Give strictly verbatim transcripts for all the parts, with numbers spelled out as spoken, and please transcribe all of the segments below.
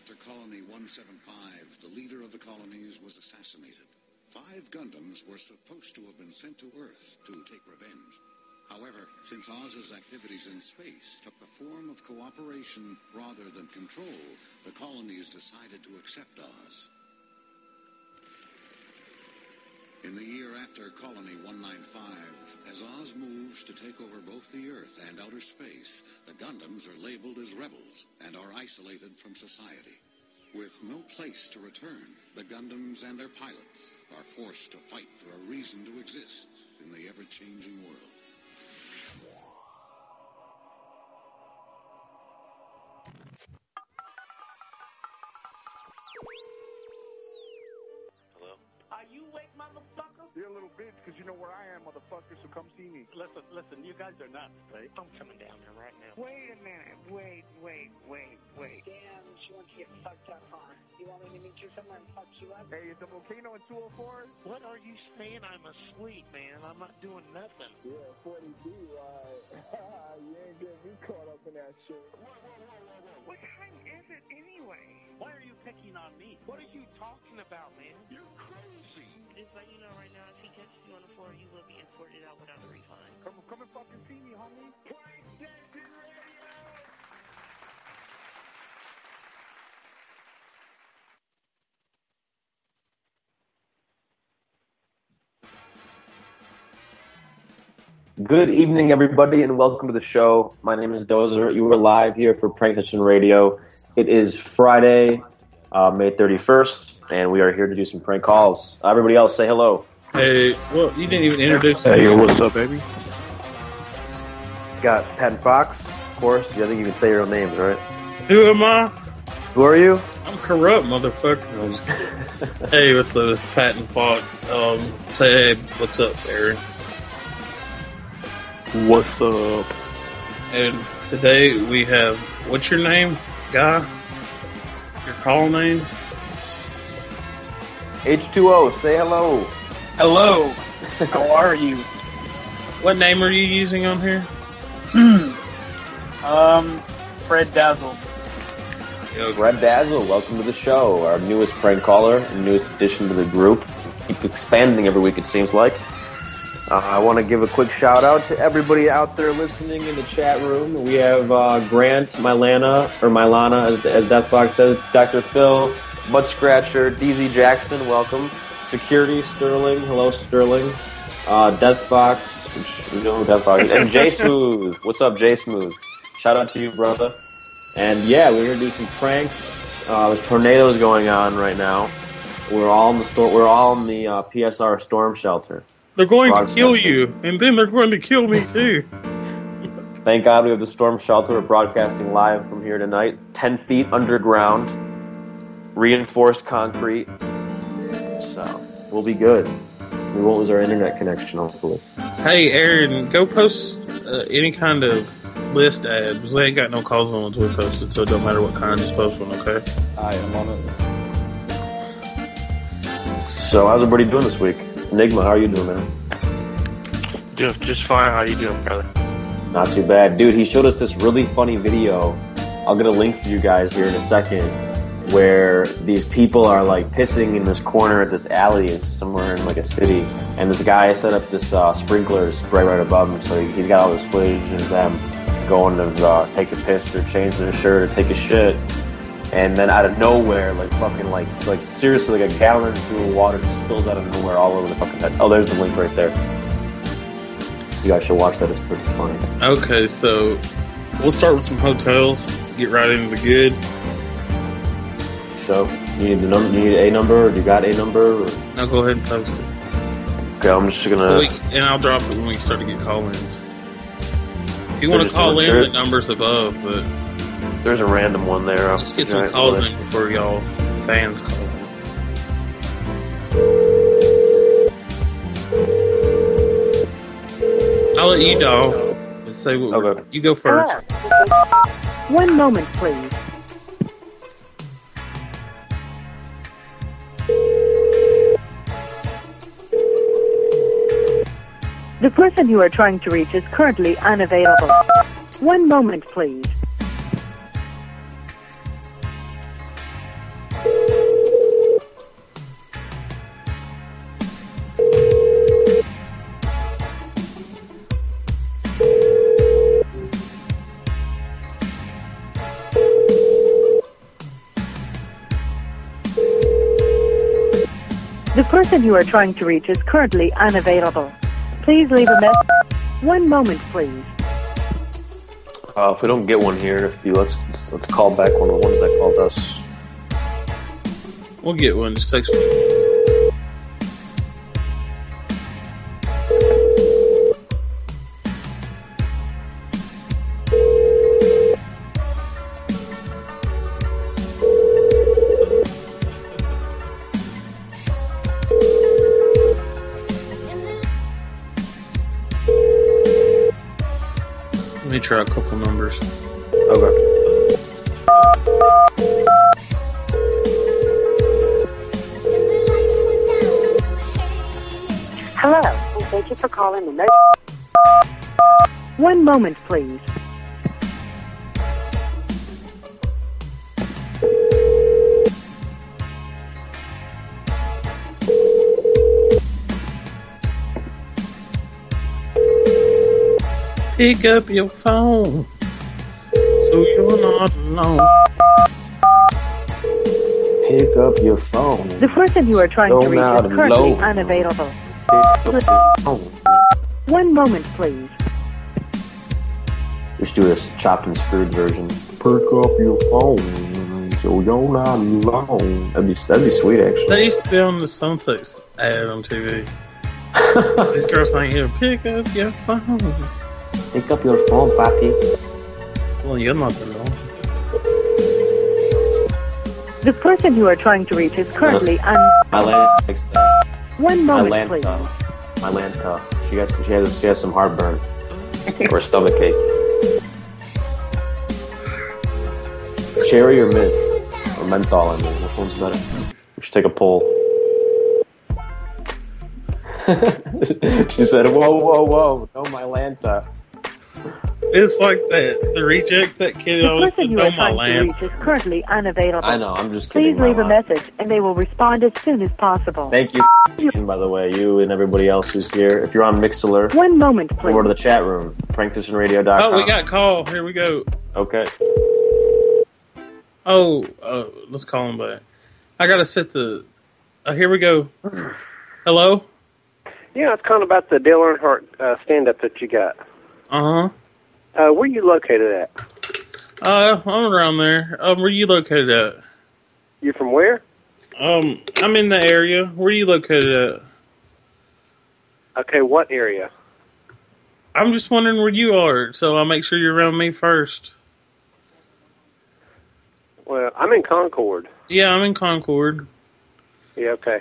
after Colony one seventy-five, the leader of the colonies was assassinated. Five Gundams were supposed to have been sent to Earth to take revenge. However, since Oz's activities in space took the form of cooperation rather than control, the colonies decided to accept Oz. In the year after Colony one ninety-five, as Oz moves to take over both the Earth and outer space, the Gundams are labeled as rebels and are isolated from society. With no place to return, the Gundams and their pilots are forced to fight for a reason to exist in the ever-changing world. Are you awake, motherfucker? You're a little bitch because you know where I am, motherfucker, so come see me. Listen, listen, you guys are nuts, right? I'm coming down there right now. Wait a minute. Wait, wait, wait, wait. Damn, she wants to get fucked up, huh? You want me to meet you somewhere and fuck you up? Hey, is the volcano in two oh four? What are you saying? I'm asleep, man. I'm not doing nothing. Yeah, forty-two, alright. You ain't getting me caught up in that shit. Whoa, whoa, whoa, whoa, whoa. What time is it anyway? Why are you picking on me? What are you talking about, man? You're crazy. Just let you know right now, if he catches you on the floor, you will be escorted out without a refund. Come, come and fucking see me, homie. Prank Station Radio! Good evening, everybody, and welcome to the show. My name is Dozer. You are live here for Prank Station Radio. It is Friday, uh, May thirty-first, and we are here to do some prank calls. Uh, everybody else, say hello. Hey, well, you didn't even introduce me. Hey, yo, what's up, baby? Got Patton Fox, of course. I think you can say your own names, right? Who am I? Who are you? I'm corrupt, motherfucker. Hey, what's up? It's Patton Fox. Um, say, hey, what's up, Aaron? What's up? And today we have, what's your name, guy? Your call name? H two O, say hello. Hello. How are you? What name are you using on here? um, Fred Dazzle. Fred Dazzle, welcome to the show. Our newest prank caller, and newest addition to the group. Keep expanding every week, it seems like. Uh, I want to give a quick shout out to everybody out there listening in the chat room. We have uh, Grant, Mylana, or Mylana, as, as Deathbox says, Doctor Phil, Butt Scratcher, D Z Jackson, welcome. Security, Sterling, hello Sterling. Uh, Deathbox, which you know who Deathbox is, and Jay Smooth. What's up, Jay Smooth? Shout out to you, brother. And yeah, we're gonna do some pranks. Uh, there's tornadoes going on right now. We're all in the store. We're all in the uh, P S R storm shelter. They're going to kill you, and then they're going to kill me too. Thank God we have the storm shelter. We're broadcasting live from here tonight. Ten feet underground, reinforced concrete. So we'll be good. We won't lose our internet connection, hopefully. Hey, Aaron, go post uh, any kind of list ads. We ain't got no calls on ones we posted, so it don't matter what kind, just post one, okay? I am on it. So how's everybody doing this week? Enigma, how are you doing, man? Just, just fine. How you doing, brother? Not too bad. Dude, he showed us this really funny video. I'll get a link for you guys here in a second, where these people are, like, pissing in this corner at this alley. It's somewhere in, like, a city. And this guy set up this uh, sprinkler spray right above him, so he's got all this footage of them going to uh, take a piss or change their shirt or take a shit. And then out of nowhere, like fucking like, it's like seriously, like a gallon or two of water just spills out of nowhere all over the fucking head. Oh, there's the link right there. You guys should watch that. It's pretty funny. Okay, so we'll start with some hotels. Get right into the good. So you need the number. You need a number. Or you got a number? Or? No, go ahead and post it. Okay, I'm just gonna. We, and I'll drop it when we start to get call-ins. If you want to call in, the number's above, but. There's a random one there. Let's get some calls in before y'all fans call in. I'll let you know. Let's say what okay. You go first. One moment, please. The person you are trying to reach is currently unavailable. One moment, please. person you are trying to reach is currently unavailable. Please leave a message. One moment, please. Uh, if we don't get one here, if you, let's let's call back one of the ones that called us. We'll get one. Just text me. Let me try a couple numbers. Okay. Hello, and thank you for calling the no. One moment, please. Pick up your phone, so you're not alone. Pick up your phone. The person you are trying Go to reach now is to currently low. unavailable. Pick up your phone. One moment, please. We should do this chopped and screwed version. Pick up your phone, so you're not alone. That'd be that'd be sweet, actually. They used to be on this phone sex ad on T V. This girl's saying, "Here, pick up your phone." Pick up your phone, papi. Well, you're not alone. The person you are trying to reach is currently un. My land takes that. One My moment, please. Lanta. My Lanta. She has she has she has some heartburn or stomach ache. Cherry or mint or menthol? I mean, which one's better? We should take a poll. She said, "Whoa, whoa, whoa! No, my Lanta." It's like that. The rejects that kid The always person said, you "No, are my trying to land." reach is currently unavailable. I know. I'm just kidding. Please leave my a life. message, and they will respond as soon as possible. Thank you, by the way, you and everybody else who's here. If you're on Mixlr, One moment, please. go to the chat room, prank station radio dot com. Oh, we got a call. Here we go. Okay. Oh, uh, let's call him back. I gotta set the. Uh, here we go. Hello. Yeah, it's kind of about the Dale Earnhardt uh, stand-up that you got. Uh huh. Uh, where are you located at? Uh, I'm around there. Um, where you located at? You from where? Um, I'm in the area. Where are you located at? Okay, what area? I'm just wondering where you are, so I'll make sure you're around me first. Well, I'm in Concord. Yeah, I'm in Concord. Yeah, okay.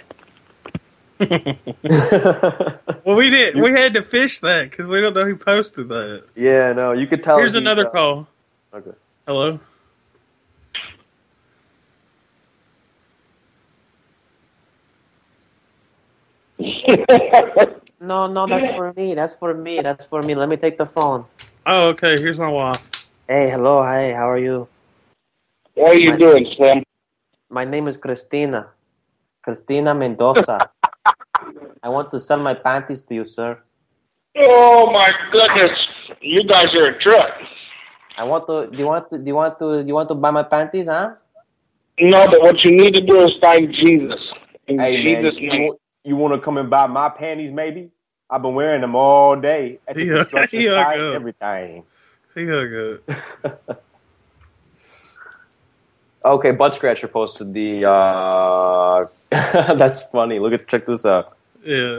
Well, we did. We had to fish that because we don't know who posted that. Yeah, no, you could tell. Here's he, another uh, call. Okay. Hello. No, no, that's for me. That's for me. That's for me. Let me take the phone. Oh, okay. Here's my wife. Hey, hello. Hi, how are you? What are you my, doing, Slim? My name is Christina. Christina Mendoza. I want to sell my panties to you, sir. Oh my goodness! You guys are a trip. I want to. Do you want to? Do you want to? Do you want to buy my panties, huh? No, but what you need to do is find Jesus. In Hey, Jesus' man, name. you, you want to come and buy my panties, maybe? I've been wearing them all day at the Yeah, construction yeah, site, good. everything. He hung up. Okay, Butt Scratcher posted the. Uh... That's funny. Look at. Check this out. Yeah.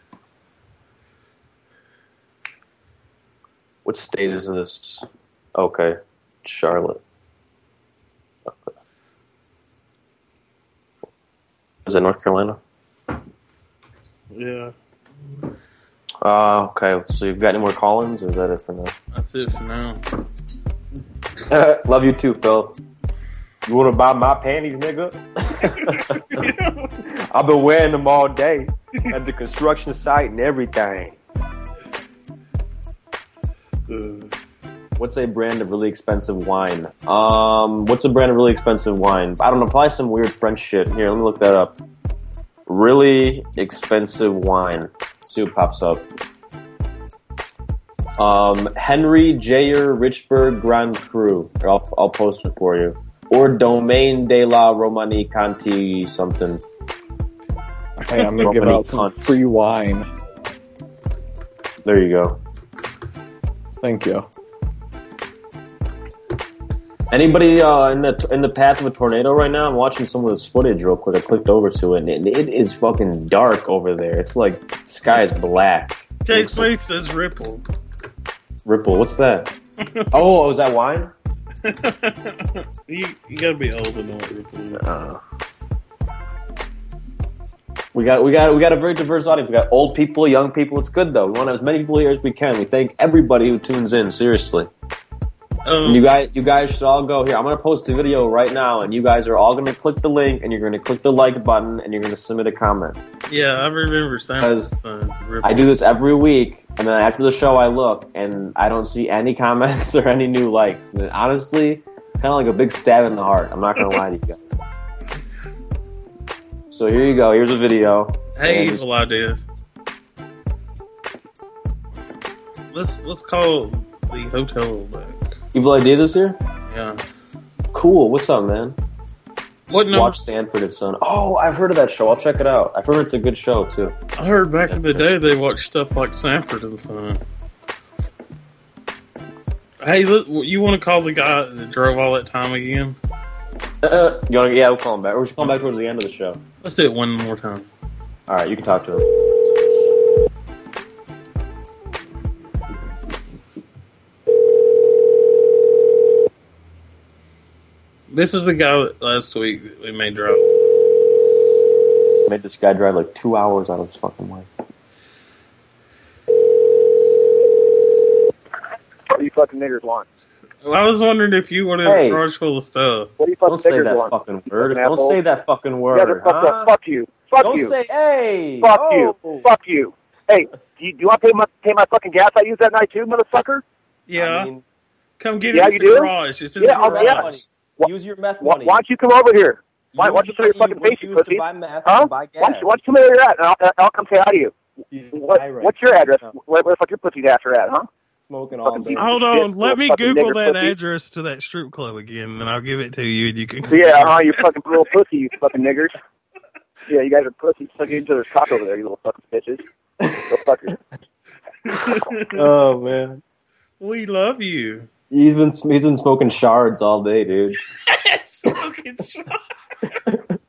What state is this? Okay, Charlotte. Okay. Is that North Carolina? Yeah. Uh, okay, so you've got any more call-ins, or is that it for now? That's it for now. Love you too, Phil. You want to buy my panties, nigga? I've been wearing them all day at the construction site and everything. Uh, What's a brand of really expensive wine? Um, what's a brand of really expensive wine? I don't know, probably some weird French shit. Here, let me look that up. Really expensive wine. Let's see what pops up. Um, Henry Jayer Richburg Grand Cru. I'll, I'll post it for you. Or Domaine de la Romani Conti something. Hey, I'm gonna give out some free wine. There you go. Thank you. Anybody uh, in the in the path of a tornado right now? I'm watching some of this footage real quick. I clicked over to it, and it, it is fucking dark over there. It's like the sky is black. Jake Smith says Ripple. Ripple, what's that? Oh, is that wine? you, you gotta be old to know what Ripple is. Uh, we got we got we got a very diverse audience. We got old people, young people. It's good though. We want as many people here as we can. We thank everybody who tunes in. Seriously. Um, you guys, you guys should all go here. I'm gonna post a video right now, and you guys are all gonna click the link, and you're gonna click the like button, and you're gonna submit a comment. Yeah, I remember saying I do this every week, and then after the show, I look, and I don't see any comments or any new likes. And honestly, it's kind of like a big stab in the heart. I'm not gonna lie to you guys. So here you go. Here's a video. Hey, evil ideas. Let's let's call the hotel back. Evil Ideas is here? Yeah. Cool. What's up, man? What number? Watch Sanford and Son. Oh, I've heard of that show. I'll check it out. I've heard it's a good show, too. I heard back in the day they watched stuff like Sanford and Son. Hey, look, you want to call the guy that drove all that time again? Uh, you wanna, yeah, we'll call him back. Or we should call him back towards the end of the show. Let's do it one more time. All right, you can talk to him. This is the guy that last week that we made drive. Made this guy drive like two hours out of his fucking way. What do you fucking niggers want? Well, I was wondering if you wanted Hey. a garage full of stuff. What do you fucking Don't say niggers that want? fucking word. Fucking Don't asshole. say that fucking word. Yeah, just fuck, huh? up. Fuck you. Fuck Don't you. say, hey. Fuck oh. you. Fuck you. Hey, do you, do you want to pay my pay my fucking gas I used that night too, motherfucker? Yeah. I mean, Come get Yeah, it you at the do? garage. It's in Yeah, the I'll- garage. yeah. money. Wha- Use your meth Why, money. why don't you come over here? Why, why don't you show your fucking face, you use to pussy? buy meth Huh? and buy gas. Why don't you, why don't you come over here at, and I'll, I'll come say hi to you. He's What, irate. what's your address? No. Where, where the fuck your pussy's after at, huh? Smoking all Fucking day. piece of Hold shit, on, let little me fucking Google nigger that pussy. address to that strip club again, and I'll give it to you, and you can. Yeah, huh? You fucking little pussy, you fucking niggers. Yeah, you guys are pussies. Sucking each other's cock over there, you little fucking bitches. Little fuckers. Oh man, We love you. he's been he's been smoking shards all day, dude. Smoking shot.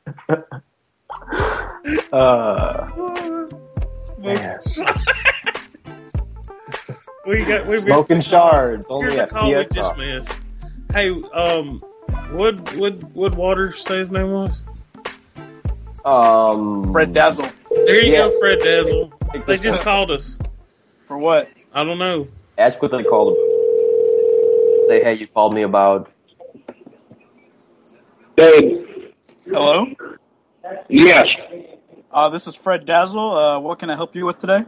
Uh, Smoking shot. We got we smoking missed- shards only Here's a at call we P S just R. missed. Hey, um, what what what Waters say his name was? Um, Fred Dazzle. There you Yeah. go, Fred Dazzle. Take They this just one. called us. For what? I don't know. Ask what they called him. Say, hey, you called me about. Dave. Hello? Yes. Uh, this is Fred Dazzle. Uh, what can I help you with today?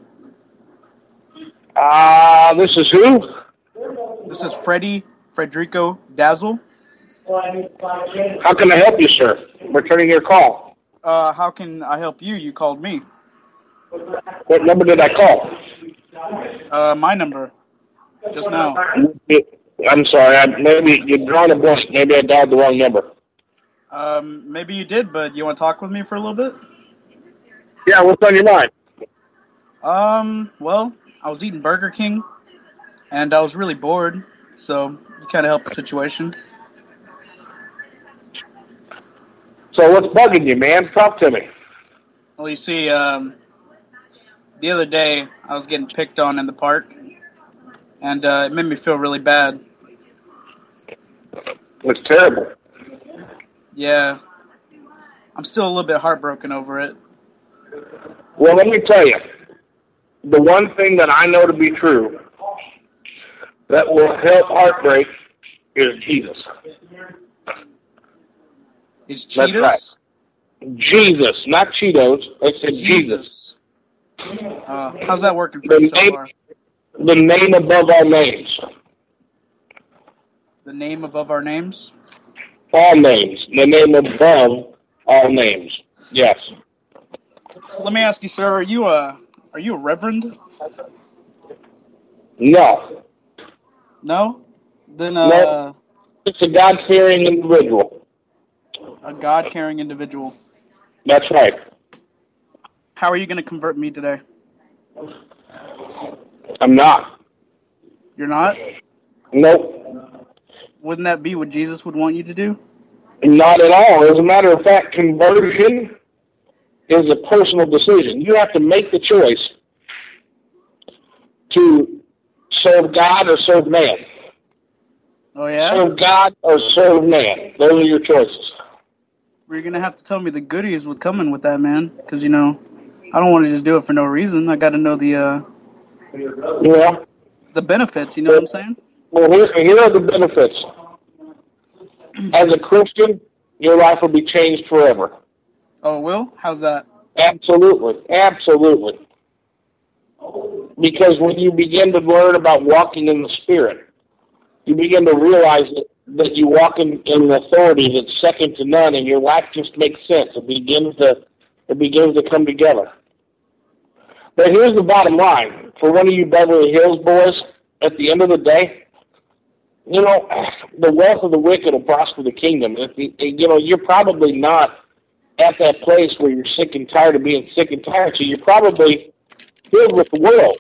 Uh, this is who? This is Freddie Frederico Dazzle. How can I help you, sir? Returning your call. Uh, how can I help you? You called me. What number did I call? Uh, my number. Just now. I'm sorry. I, maybe you're drawing a blank. Maybe I dialed the wrong number. Um, maybe you did, but you want to talk with me for a little bit? Yeah, what's on your mind? Um, well, I was eating Burger King, and I was really bored, so you kind of helped the situation. So what's bugging you, man? Talk to me. Well, you see, um, the other day I was getting picked on in the park, and uh, it made me feel really bad. It's terrible. Yeah, I'm still a little bit heartbroken over it. Well, let me tell you, the one thing that I know to be true that will help heartbreak is Jesus. Is That's Cheetos? right. Jesus, not Cheetos. I said Jesus. Uh, how's that working for The you so name, far? the name above all names. The name above our names? All names. The name above all names. Yes. Let me ask you, sir, are you a are you a reverend? No. No? Then uh, No. It's a God-fearing individual. a God-caring individual. That's right. how are you going to convert me today? I'm not. You're not? Nope. Wouldn't that be what Jesus would want you to do? Not at all. As a matter of fact, conversion is a personal decision. You have to make the choice to serve God or serve man. Oh, yeah? Serve God or serve man. Those are your choices. Well, you're going to have to tell me the goodies with coming with that, man. Because, you know, I don't want to just do it for no reason. I got to know the, uh, yeah. the benefits, you know what I'm saying? Well, here, here are the benefits. As a Christian, your life will be changed forever. Oh, it will? How's that? Absolutely. Absolutely. Because when you begin to learn about walking in the Spirit, you begin to realize that, that you walk in, in an authority that's second to none, and your life just makes sense. It begins to, it begins to come together. But here's the bottom line. For one of you Beverly Hills boys, at the end of the day, you know, the wealth of the wicked will prosper the kingdom. If you, you know, you're probably not at that place where you're sick and tired of being sick and tired, so you're probably filled with the world.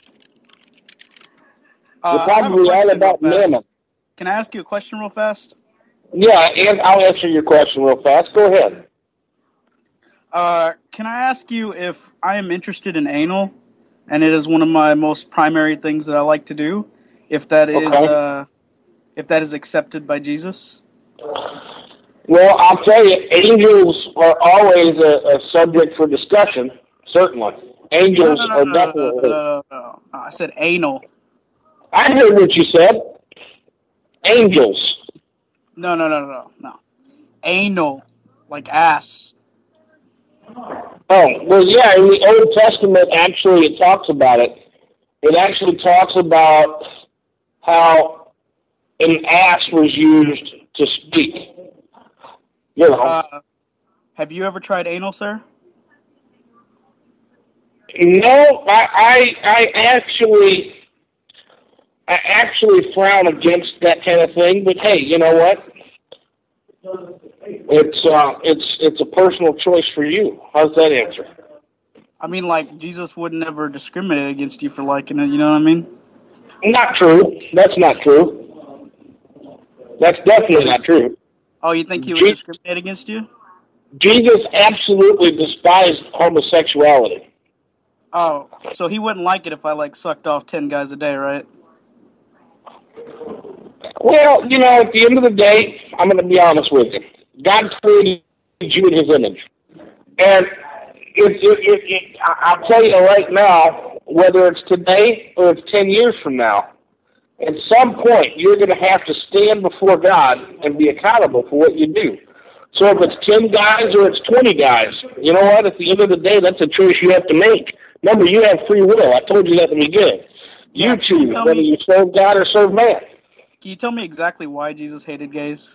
Uh, you're probably all about mammon. Can I ask you a question real fast? Yeah, and I'll answer your question real fast. Go ahead. Uh, can I ask you if I am interested in anal, and it is one of my most primary things that I like to do, if that is Okay. uh, if that is accepted by Jesus? Well, I'll tell you, angels are always a, a subject for discussion, certainly. Angels no, no, no, are no, definitely... No, no, no, no. I said anal. I heard what you said. Angels. No, no, no, no, no. Anal, like ass. Oh, well, yeah, in the Old Testament, actually, it talks about it. It actually talks about how an ass was used to speak. You know. Uh, have you ever tried anal, sir? No, I, I, I actually, I actually frown against that kind of thing. But hey, you know what? It's uh, it's it's a personal choice for you. How's that answer? I mean, like, Jesus would never discriminate against you for liking it, you know what I mean? Not true. That's not true. That's definitely not true. Oh, you think he would Jesus, discriminate against you? Jesus absolutely despised homosexuality. Oh, so he wouldn't like it if I, like, sucked off ten guys a day, right? Well, you know, at the end of the day, I'm going to be honest with you. God created you in his image. And it, it, it, it, I'll tell you right now, whether it's today or it's ten years from now, at some point you're going to have to stand before God and be accountable for what you do. So if it's ten guys or it's twenty guys, you know what? At the end of the day, that's a choice you have to make. Remember, you have free will. I told you that at the beginning. You choose whether you serve God or serve man. Can you tell me exactly why Jesus hated gays?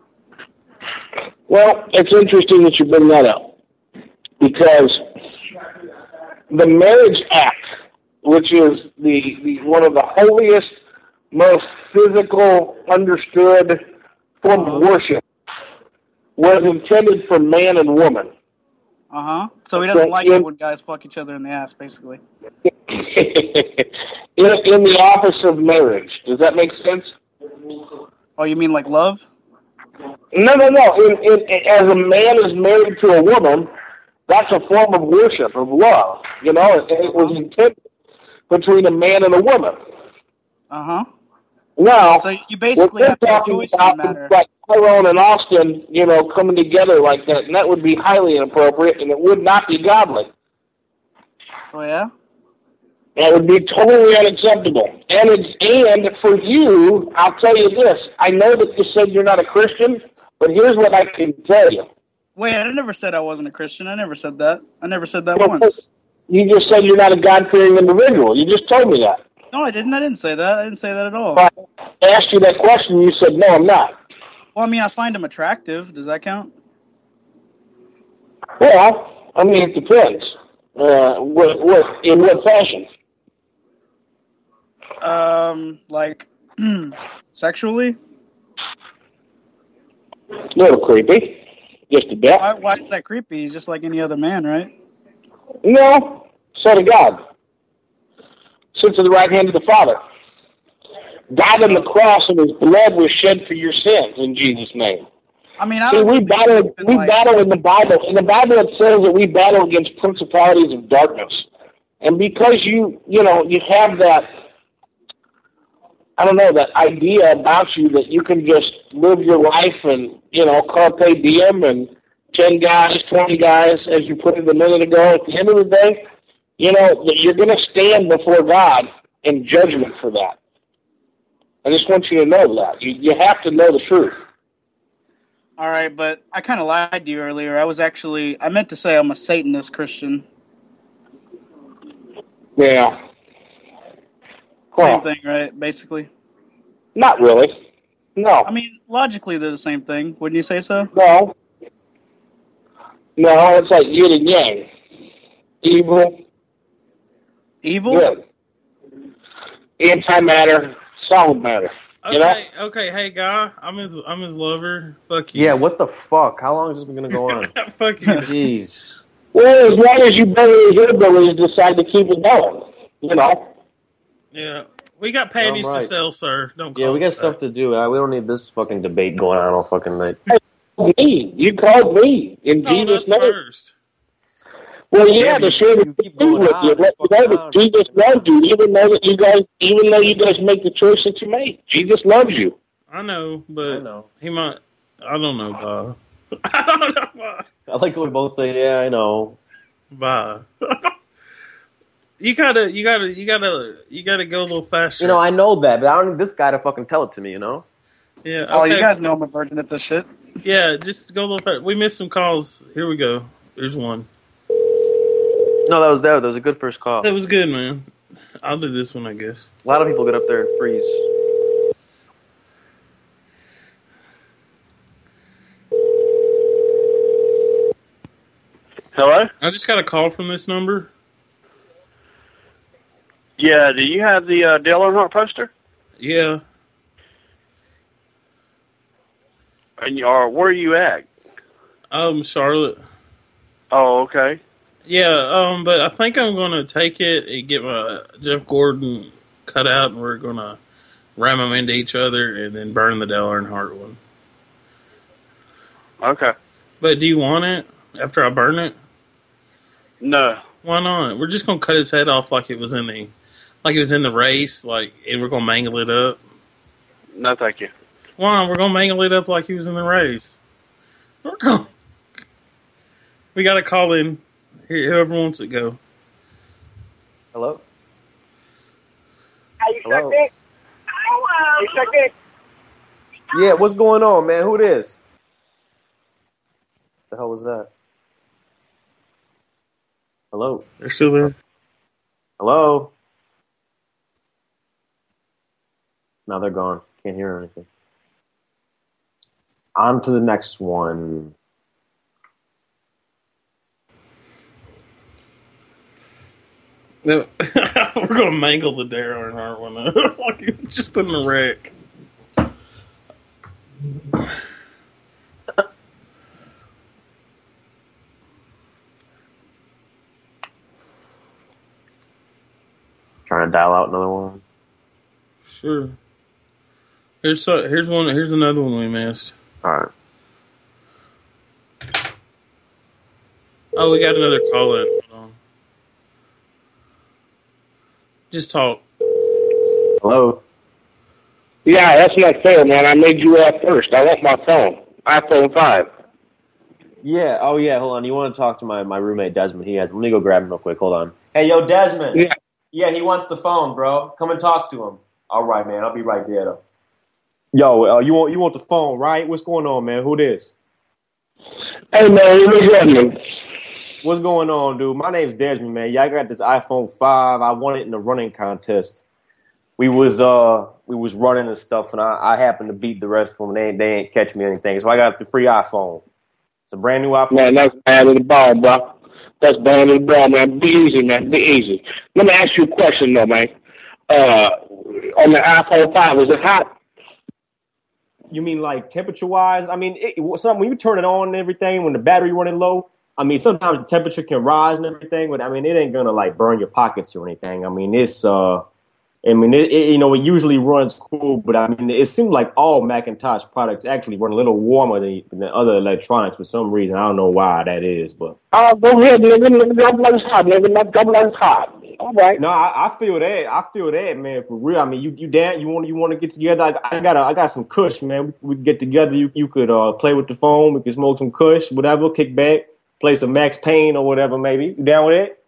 Well, it's interesting that you bring that up, because the marriage act, which is the, the one of the holiest, most physical, understood form of worship, was intended for man and woman. Uh-huh. So he doesn't So like in- it when guys fuck each other in the ass, basically. in, in the office of marriage. Does that make sense? Oh, you mean like love? No, no, no. In, in, as a man is married to a woman, that's a form of worship, of love. You know, it, it was intended between a man and a woman. Uh-huh. Now, So you basically what have we're no talking choice in the about matter. is like Tyrone and Austin, you know, coming together like that, and that would be highly inappropriate, and it would not be godly. Oh, yeah? That would be totally unacceptable. And it's, and for you, I'll tell you this. I know that you said you're not a Christian, but here's what I can tell you. Wait, I never said I wasn't a Christian. I never said that. I never said that Well, once. You just said you're not a God-fearing individual. You just told me that. No, I didn't. I didn't say that. I didn't say that at all. If I asked you that question, you said, no, I'm not. Well, I mean, I find him attractive. Does that count? Well, I mean, it depends. Uh, what, what, in what fashion? Um, like, sexually? A little creepy. Just a bit. Why, why is that creepy? He's just like any other man, right? No. So did God. Sits at the right hand of the Father. Died on the cross and his blood was shed for your sins in Jesus' name. I mean, I See, don't we really battle, we like... battle in the Bible. In the Bible it says that we battle against principalities of darkness. And because you, you know, you have that, I don't know, that idea about you that you can just live your life and, you know, carpe diem and ten guys, twenty guys, as you put it a minute ago, at the end of the day, you know, you're going to stand before God in judgment for that. I just want you to know that. You, you have to know the truth. All right, but I kind of lied to you earlier. I was actually, I meant to say I'm a Satanist Christian. Yeah. Same thing, right? Basically. Not really. No. I mean, logically they're the same thing. Wouldn't you say so? No. No, it's like yin and yang. Evil. Evil? Good. Antimatter, solid matter. Okay, You know? okay, hey guy, I'm his, I'm his lover. Fuck you. Yeah, what the fuck? How long is this going to go on? Fuck you. Jeez. Well, as long as you better your abilities decide to keep it going, you know. Yeah, we got panties I'm right. to sell, sir. Don't call Yeah, we us got back. stuff to do. Uh, we don't need this fucking debate going on all fucking night. Me, you called me in You called Jesus' us name. first. Well, yeah, Yeah, to but share the you keep truth going with on you, and let you fucking know that on. Jesus loves you, even though that you guys, even though you guys make the choice that you make. Jesus loves you. I know, but I know. he might. I don't know, Bob. I don't know, Bob. I like when we both say, yeah, I know. Bye. You gotta, you gotta, you gotta, you gotta go a little faster. You know, I know that, but I don't need this guy to fucking tell it to me, you know? Yeah. Oh, you okay. guys know I'm a virgin at this shit. Yeah, just go a little faster. We missed some calls. Here we go. There's one. No, that was that. That was a good first call. That was good, man. I'll do this one, I guess. A lot of people get up there and freeze. Hello? I just got a call from this number. Yeah, do you have the uh, Dale Earnhardt poster? Yeah. And you, or where are you at? Um, Charlotte. Oh, okay. Yeah, um, but I think I'm gonna take it and get my Jeff Gordon cut out, and we're gonna ram them into each other, and then burn the Dale Earnhardt one. Okay. But do you want it after I burn it? No. Why not? We're just gonna cut his head off like it was in the, like it was in the race, like, and we're gonna mangle it up. No, thank you. Why? We're gonna mangle it up like he was in the race. We're gonna. We gotta call in. Here, whoever wants it, go. Hello? Are you Hello? stuck there? Hello. You stuck there? Yeah, what's going on, man? Who this? The hell was that? Hello? They're still there. Hello? Now they're gone. Can't hear anything. On to the next one. No, we're gonna mangle the Dale Earnhardt one up like it was just in the wreck. Trying to dial out another one. Sure. Here's so, here's one. Here's another one we missed. All right. Oh, we got another call in. Hold on. Just talk. Hello? Yeah, that's not fair, man. I made you ask first. I want my phone. iPhone five. Yeah, oh yeah, hold on. You want to talk to my, my roommate Desmond? He has. Let me go grab him real quick. Hold on. Hey, yo, Desmond. Yeah. Yeah, he wants the phone, bro. Come and talk to him. All right, man. I'll be right there, though. Yo, uh, you want you want the phone, right? What's going on, man? Who this? Hey, man, what's happening? What's going on, dude? My name's Desmond, man. Yeah, I got this iPhone five. I won it in a running contest. We was uh we was running and stuff, and I, I happened to beat the rest of them. They ain't, they ain't catch me or anything, so I got the free iPhone. It's a brand new iPhone. Man, that's bad of the ball, bro. That's bad of the ball, man. Be easy, man. Be easy. Let me ask you a question, though, man. Uh, on the iPhone five, was it hot? You mean like temperature-wise? I mean, it, something when you turn it on and everything, when the battery running low, I mean, sometimes the temperature can rise and everything, but I mean, it ain't gonna like burn your pockets or anything. I mean, it's uh, I mean, it, it you know, it usually runs cool, but I mean, it seems like all Macintosh products actually run a little warmer than, than other electronics for some reason. I don't know why that is, but. Uh, go ahead, nigga. Nigga, double like it's hot, nigga. Not double like it's hot. All right. No, I, I feel that. I feel that, man. For real. I mean, you you down? You want you want to get together? I, I got a, I got some Kush, man. We, we can get together. You you could uh, play with the phone. We could smoke some Kush, whatever. Kick back, play some Max Payne or whatever. Maybe you down with it?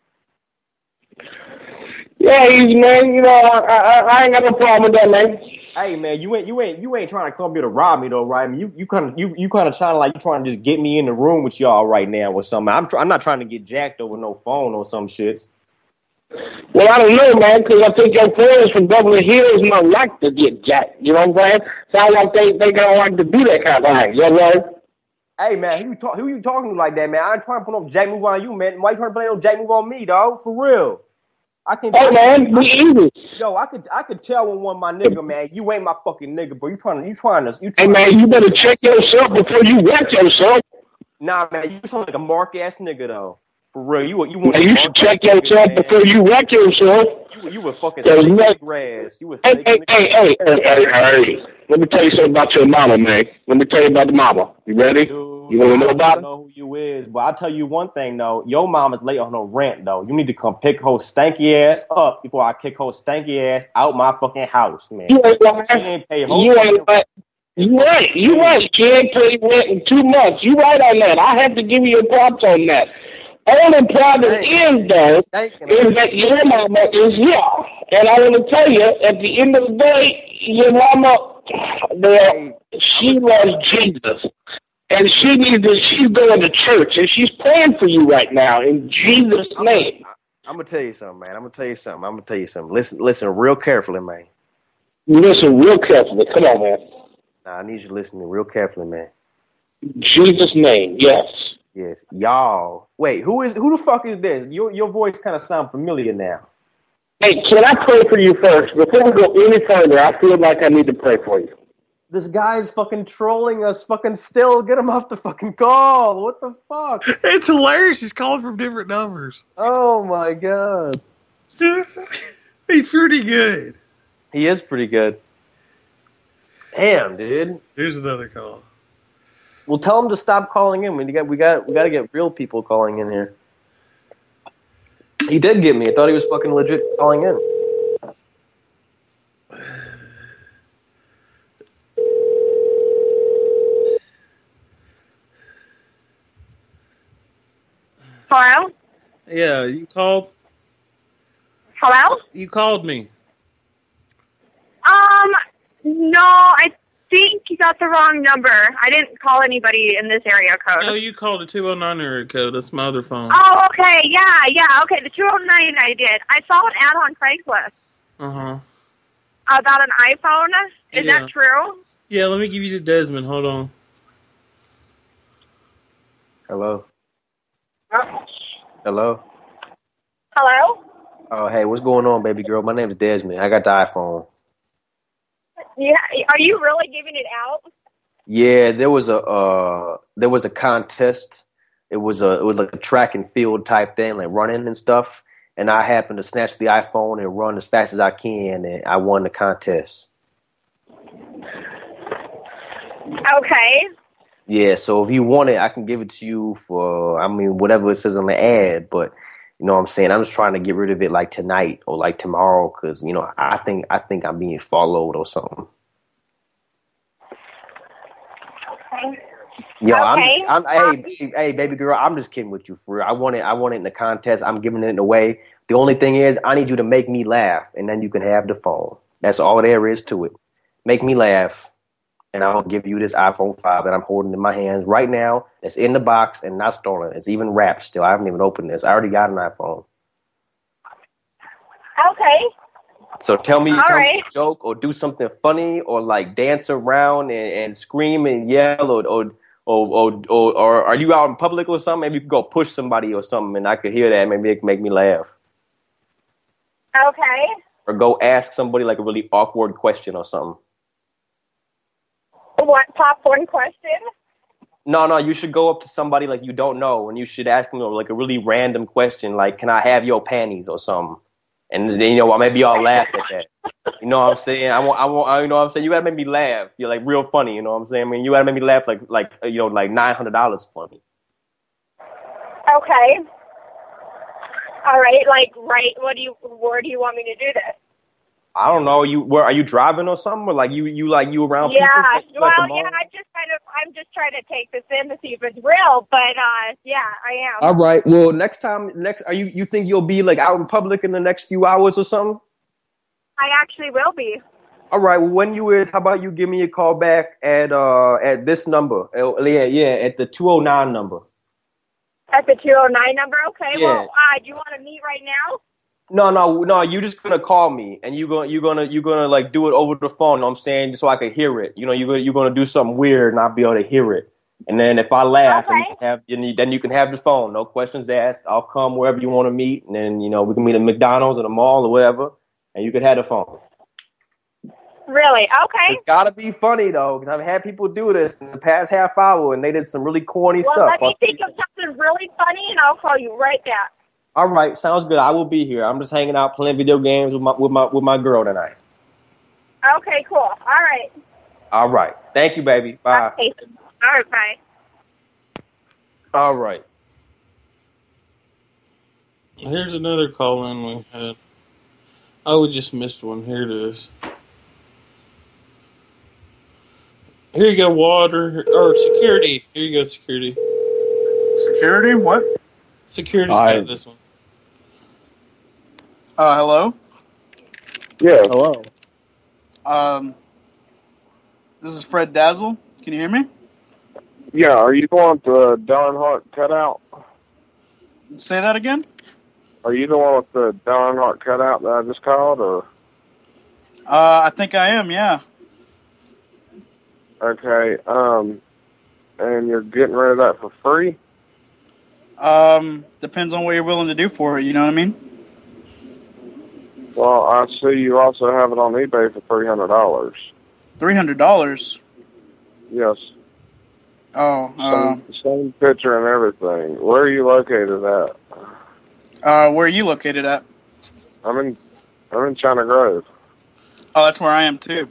Yeah, easy, man. You know, I, I I ain't got no problem with that, man. Hey, man, you ain't you ain't you ain't trying to come here to rob me though, right? I mean, you you kind of you you kind of trying to like you trying to just get me in the room with y'all right now or something. I'm try, I'm not trying to get jacked over no phone or some shit. Well, I don't know, man, because I think your friends from Beverly Hills might like to get jacked. You know what I'm saying? Sound like they they don't like to do that kind of thing. You know what I'm saying? Hey, man, who you, talk, who you talking to like that, man? I ain't trying to put no jack move on you, man. Why you trying to play no jack move on me, dog? For real. I can. Hey, I, man, be easy. Yo, I could I could tell when one my nigga, man, you ain't my fucking nigga, bro. You trying to you trying to you. Hey, Trying man, to, you better check yourself before you wreck yourself. Nah, man, you sound like a mark ass nigga though. For real, you you want? Hey, you should check yourself nigga, before you wreck yourself. You you were fucking snake in the grass. You were hey, hey, hey, hey, hey, hey, hey. Let me tell you something about your mama, man. Let me tell you about the mama. You ready? Dude, you want to know about it? I don't know who you is, but I'll tell you one thing though. Your mama's late on her rent though. You need to come pick her stanky ass up before I kick her stanky ass out my fucking house, man. You ain't lying. She ain't pay her. You ain't lying. You right. You right. She ain't paid rent in two months. You right on that. I have to give you your props on that. Only problem is, though, is that your mama is here. And I want to tell you, at the end of the day, your mama, well, she loves Jesus. And she needs to, she's going to church, and she's praying for you right now, in Jesus' name. I'm going to tell you something, man. I'm going to tell you something. I'm going to tell you something. Listen, listen real carefully, man. Listen real carefully. Come on, man. Nah, I need you to listen to me real carefully, man. Jesus' name, yes. Yes, y'all. Wait, who is who the fuck is this? Your your voice kind of sound familiar now. Hey, can I pray for you first? Before we go any further, I feel like I need to pray for you. This guy's fucking trolling us. Fucking still, get him off the fucking call. What the fuck? It's hilarious. He's calling from different numbers. Oh my god. He's pretty good. He is pretty good. Damn, dude. Here's another call. Well, tell him to stop calling in. We got, we got, we got to get real people calling in here. He did get me. I thought he was fucking legit calling in. Hello? Yeah, you called? Hello? You called me. Um, no, I think you got the wrong number. I didn't call anybody in this area code. No, you called a two oh nine area code. That's my other phone. Oh, okay, yeah, yeah, okay, the two oh nine I did. I saw an ad on Craigslist. Uh-huh. About an iPhone. Is Yeah. that true? Yeah, let me give you to Desmond. Hold on. Hello? Hello? Hello? Oh, hey, what's going on, baby girl? My name's Desmond. I got the iPhone. Yeah, are you really giving it out? Yeah, there was a uh, there was a contest. It was a it was like a track and field type thing, like running and stuff. And I happened to snatch the iPhone and run as fast as I can, and I won the contest. Okay. Yeah, so if you want it, I can give it to you for, I mean, whatever it says on the ad. But you know what I'm saying? I'm just trying to get rid of it like tonight or like tomorrow because, you know, I think I think I'm being followed or something. Okay. Yo, okay. I'm, just, I'm hey, hey, baby girl, I'm just kidding with you for real. I want it. I want it in the contest. I'm giving it away. The only thing is, I need you to make me laugh, and then you can have the phone. That's all there is to it. Make me laugh, and I'll give you this iPhone five that I'm holding in my hands right now. It's in the box and not stolen. It's even wrapped still. I haven't even opened this. I already got an iPhone. Okay. So tell me, All tell right. me a joke or do something funny or like dance around and, and scream and yell or or, or or or or are you out in public or something? Maybe you could go push somebody or something and I could hear that. Maybe it could make me laugh. Okay. Or go ask somebody like a really awkward question or something. What popcorn question? No, no, you should go up to somebody like you don't know, and you should ask them like a really random question, like, "Can I have your panties?" or something. And then, you know, maybe y'all laugh at that. You know what I'm saying? I want, I want, you know what I'm saying? You gotta make me laugh. You're like real funny. You know what I'm saying? I mean, you gotta make me laugh like, like, you know, like nine hundred dollars funny. Okay. All right. Like, right. What do you? Where do you want me to do this? I don't know. You, where are you driving or something? Or like you, you like you around Yeah. people? You Well, at the yeah. mall? I just kind of. I'm just trying to take this in to see if it's real. But uh, yeah, I am. All right. Well, next time, next, are you? You think you'll be like out in public in the next few hours or something? I actually will be. All right. Well, when you is, how about you give me a call back at uh at this number? Uh, yeah, yeah, at the two oh nine number. At the two oh nine number. Okay. Yeah. Well, uh, do you want to meet right now? No, no, no. You just gonna call me, and you gonna you gonna you gonna like do it over the phone. You know what I'm saying, so I can hear it. You know, you gonna you gonna do something weird, and I'll be able to hear it. And then if I laugh, Okay. and you can have then you, then you can have the phone. No questions asked. I'll come wherever you want to meet, and then you know we can meet at McDonald's or the mall or whatever, and you can have the phone. Really? Okay. It's gotta be funny though, because I've had people do this in the past half hour, and they did some really corny Well, stuff. let me think of something really funny, and I'll call you right back. All right, sounds good. I will be here. I'm just hanging out playing video games with my with my with my girl tonight. Okay. Cool. All right. All right. Thank you, baby. Bye. Okay. All right. Bye. All right. Here's another call in we had. Oh, we just missed one. Here it is. Here you go, water or security. Here you go, security. Security? What? Security's Hi. got this one. Uh, hello? Yeah, hello. Um, this is Fred Dazzle. Can you hear me? Yeah, are you the one with the Darn Heart cutout? Say that again? Are you the one with the Darn Heart cutout that I just called, or? Uh, I think I am, yeah. Okay, um, and you're getting rid of that for free? Um, depends on what you're willing to do for it, you know what I mean? Well, I see you also have it on eBay for three hundred dollars. three hundred dollars? Yes. Oh, uh, Same, same picture and everything. Where are you located at? uh, where are you located at? I'm in, I'm in China Grove. Oh, that's where I am too.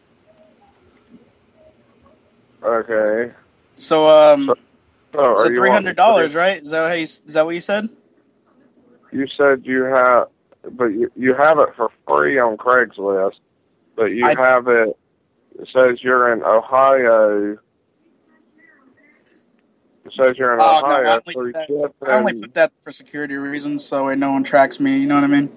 Okay. So, um, So, oh, so are you three hundred dollars, wanting- right? Is that how you, is that what you said? You said you have, but you, you have it for free on Craigslist, but you I- have it, it says you're in Ohio. It says you're in Oh, no, I Ohio, only so you put that- ship I only in- put that for security reasons, so way no one tracks me. You know what I mean?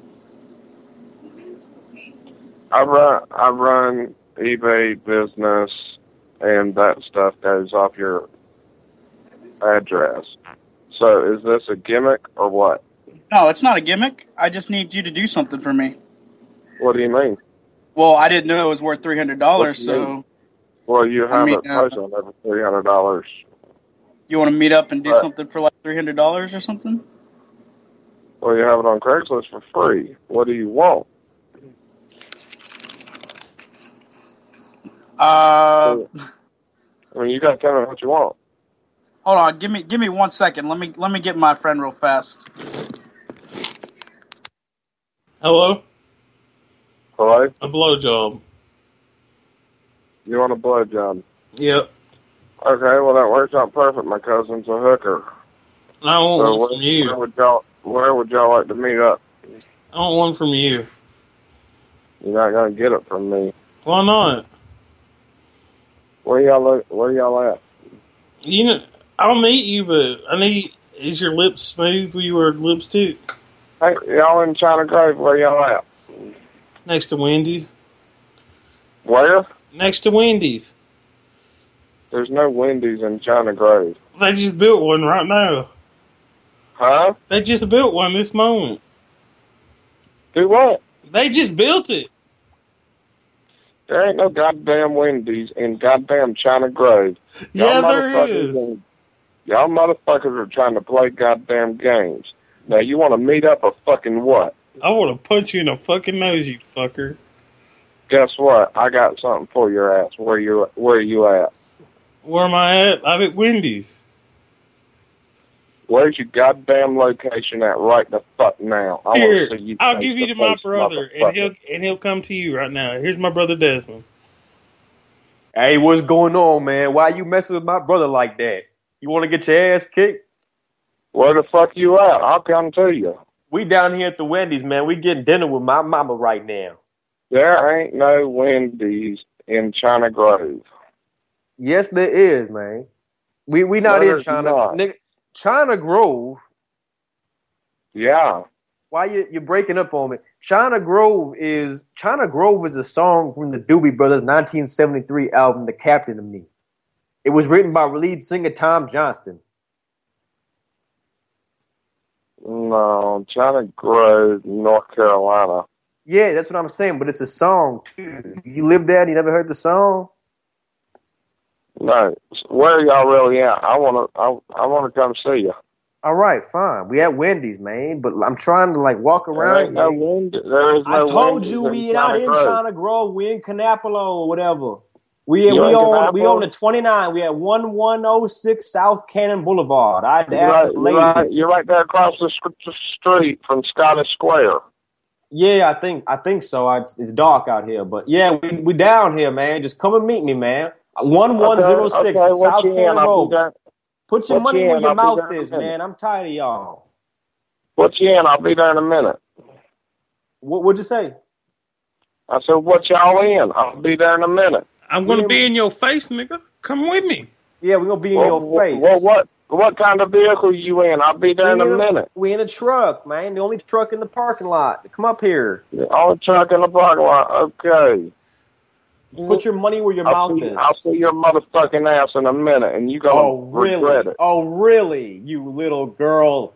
I run, I run eBay business, and that stuff goes off your address. So is this a gimmick or what? No, it's not a gimmick. I just need you to do something for me. What do you mean? Well, I didn't know it was worth three hundred dollars, What do you so mean? Well, you I have mean, it uh, posted on over three hundred dollars. you want to meet up and do Right. something for like three hundred dollars or something? Well, you have it on Craigslist for free. What do you want? Uh, I mean, you got to tell me what you want. hold on. Give me give me one second. Let me let me get my friend real fast. Hello? Hello? A blowjob. You want a blowjob? Yep. Okay, well, that works out perfect. My cousin's a hooker. I want So one where, from you. where would y'all where would y'all like to meet up? I want one from you. You're not gonna get it from me. Why not? Where y'all look, where y'all at? You know, I'll meet you, but I need. Is your lips smooth with your lipstick? Hey, y'all in China Grove? Where y'all at? Next to Wendy's. Where? Next to Wendy's. There's no Wendy's in China Grove. They just built one right now. Huh? They just built one this moment. Do what? They just built it. There ain't no goddamn Wendy's in goddamn China Grove. Yeah, Y'all there motherfuckers is. are- Y'all motherfuckers are trying to play goddamn games. Now, you want to meet up or fucking what? I want to punch you in the fucking nose, you fucker. Guess what? I got something for your ass. Where you Where you at? Where am I at? I'm at Wendy's. Where's your goddamn location at right the fuck now? I Here, want to see you I'll face give you the to my face, brother, and motherfucker. he'll and he'll come to you right now. Here's my brother Desmond. Hey, what's going on, man? Why you messing with my brother like that? You want to get your ass kicked? Where the fuck you at? I'll come to you. We down here at the Wendy's, man. We getting dinner with my mama right now. There ain't no Wendy's in China Grove. Yes, there is, man. We we not No, in there's China. not. Nigga, China Grove. Yeah. Why you you breaking up on me? China Grove is China Grove is a song from the Doobie Brothers' nineteen seventy-three album, The Captain of Me. It was written by lead singer Tom Johnston. No, China Grove, North Carolina. Yeah, that's what I'm saying, but it's a song too. You live there and you never heard the song? No. Where are y'all really at? I wanna I I wanna come see you. All right, fine. We at Wendy's, man, but I'm trying to like walk There around ain't no here. Wendy. There is no I told Wendy's you we in not China in Grove. China Grove. We in Canapolo or whatever. We You we in on we Canapolo? on the twenty-nine. We at one one oh six South Cannon Boulevard. I had to You're ask right, the you're lady. right. You're right there across the sc- the street from Scottish Square. Yeah, I think I think so. I, it's dark out here, but yeah, we we down here, man. Just come and meet me, man. One one zero Okay, six okay, what South you in? Cannon I'll be Road. there. Put your What money you where in? your I'll be mouth there in a is, minute. man. I'm tired of y'all. What you in? I'll be there in a minute. What would you say? I said, what y'all in? I'll be there in a minute. I'm gonna be in your face, nigga. Come with me. Yeah, we're gonna be in Well, your face. Well, what what kind of vehicle you in? I'll be there in a we in minute. We in a truck, man. The only truck in the parking lot. Come up here. The only truck in the parking lot. Okay. Put your money where your I'll mouth see, is. I'll see your motherfucking ass in a minute, and you gonna Oh, regret really? it. Oh, really? You little girl.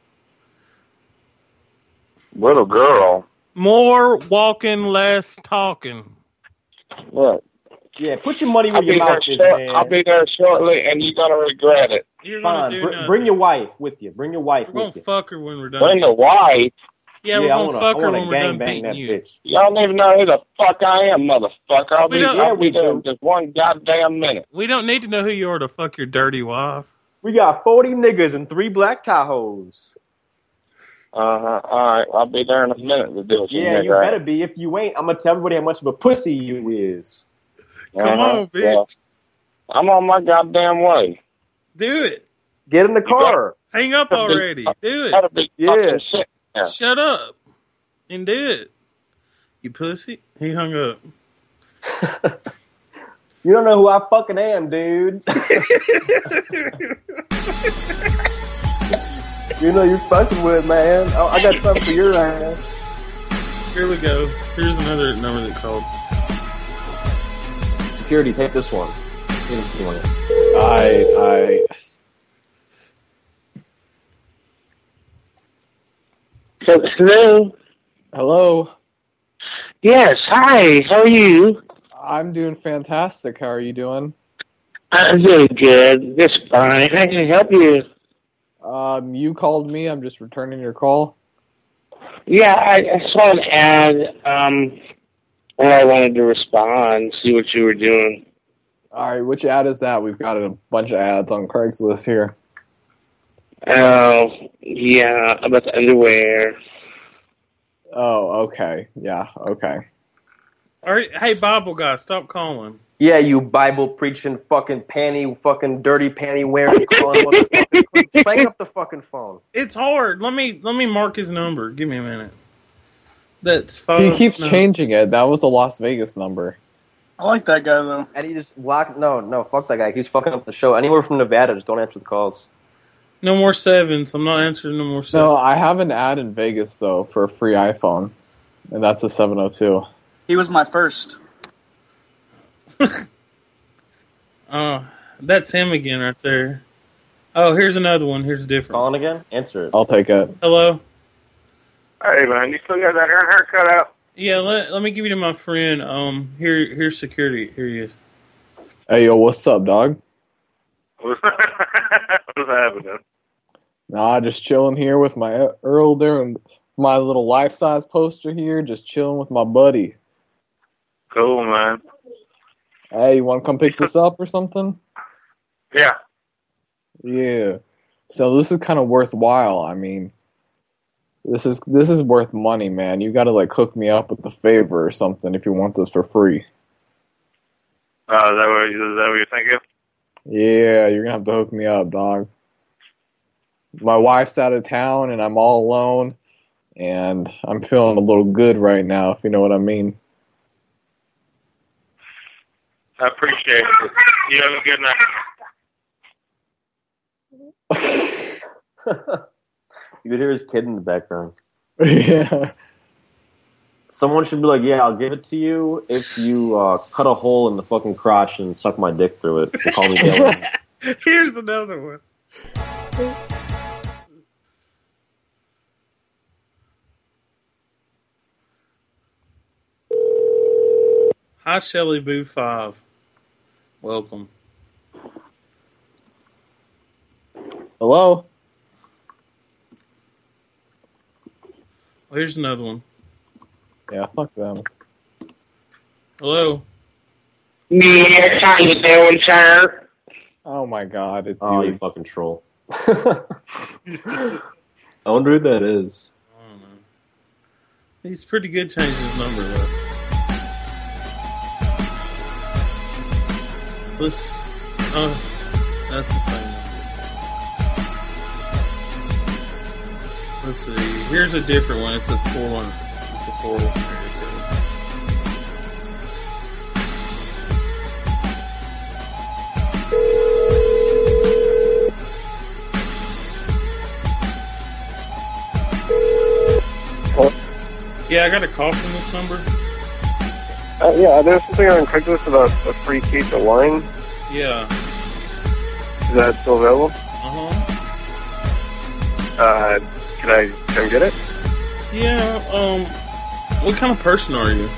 Little girl. More walking, less talking. Look. Yeah, put your money where I'll your be mouth there is, short, man. I'll be there shortly, and you're gonna regret it. You're Fine. gonna do Br- nothing. bring your wife with you. Bring your wife We're with gonna you. fuck her when we're done. Bring the wife. Yeah, Yeah, we're I gonna wanna- fuck I her wanna when we're done gangbang beating that you. bitch. Y'all don't even know who the fuck I am, motherfucker. I'll We be, don't- I'll Yeah, be we there do. in just one goddamn minute. We don't need to know who you are to fuck your dirty wife. We got forty niggas and three black Tahoes. Uh-huh. All right. I'll be there in a minute to do it. Yeah, you better be. If you ain't, I'm gonna tell everybody how much of a pussy you is. Come Uh-huh. on, bitch. Well, I'm on my goddamn way. Do it. Get in the car. Hang up already. Do Gotta it. be Yeah. fucking sick now. Shut up and do it. You pussy. He hung up. You don't know who I fucking am, dude. You know you're fucking with, man. Oh, I got something for your ass. Here we go. Here's another number that called. Security, take this one. Take this one. I, I. Hello. Hello. Yes. Hi. How are you? I'm doing fantastic. How are you doing? I'm doing good. Just fine. How can I help you? Um, you called me. I'm just returning your call. Yeah, I, I saw an ad. Um, and I wanted to respond, see what you were doing. All right, which ad is that? We've got a bunch of ads on Craigslist here. Oh, yeah, about the underwear. Oh, okay. Yeah, okay. All right, hey, Bible guy, stop calling. Yeah, you Bible preaching, fucking panty, fucking dirty panty wearing, calling motherfucking. Hang up the fucking phone. It's hard. Let me let me mark his number. Give me a minute. That's five. He keeps no. changing it. That was the Las Vegas number. I like that guy though. And he just blocked. No, no, fuck that guy. He's fucking up the show. Anywhere from Nevada, just don't answer the calls. No more sevens. I'm not answering no more sevens. No, I have an ad in Vegas, though, for a free iPhone. And that's a seven oh two. He was my first. Uh, that's him again right there. Oh, here's another one. Here's a different. Calling again? Answer it. I'll take it. Hello? Hey, man, you still got that hair haircut out? Yeah, let, let me give you to my friend. Um, here, here's security. Here he is. Hey, yo, what's up, dog? What's happening? Nah, just chilling here with my Earl there and my little life-size poster here, just chilling with my buddy. Cool, man. Hey, you want to come pick this up or something? Yeah. Yeah. So this is kind of worthwhile. I mean, this is this is worth money, man. You got to like hook me up with a favor or something if you want this for free. Uh, is that what, is that what you're thinking? Yeah, you're gonna have to hook me up, dog. My wife's out of town and I'm all alone, and I'm feeling a little good right now, if you know what I mean. I appreciate it. You have a good night. You could hear his kid in the background. Yeah. Someone should be like, yeah, I'll give it to you if you uh, cut a hole in the fucking crotch and suck my dick through it. They call me Dylan. Here's another one. Hi, Shelly Boo five. Welcome. Hello? Well, here's another one. Yeah, fuck them. Hello? Yeah, how you doing, sir? Oh my god, it's oh, you. you fucking troll. I wonder who that is. I don't know. He's pretty good changing his number, though. Let's... Oh, that's the same number. Let's see. Here's a different one. It's a four one. It's a four one. Yeah, I got a call from this number. Uh, yeah, there's something on Craigslist about a free case of wine. Yeah. Is that still available? Uh-huh. Uh, can I come get it? Yeah, um, what kind of person are you?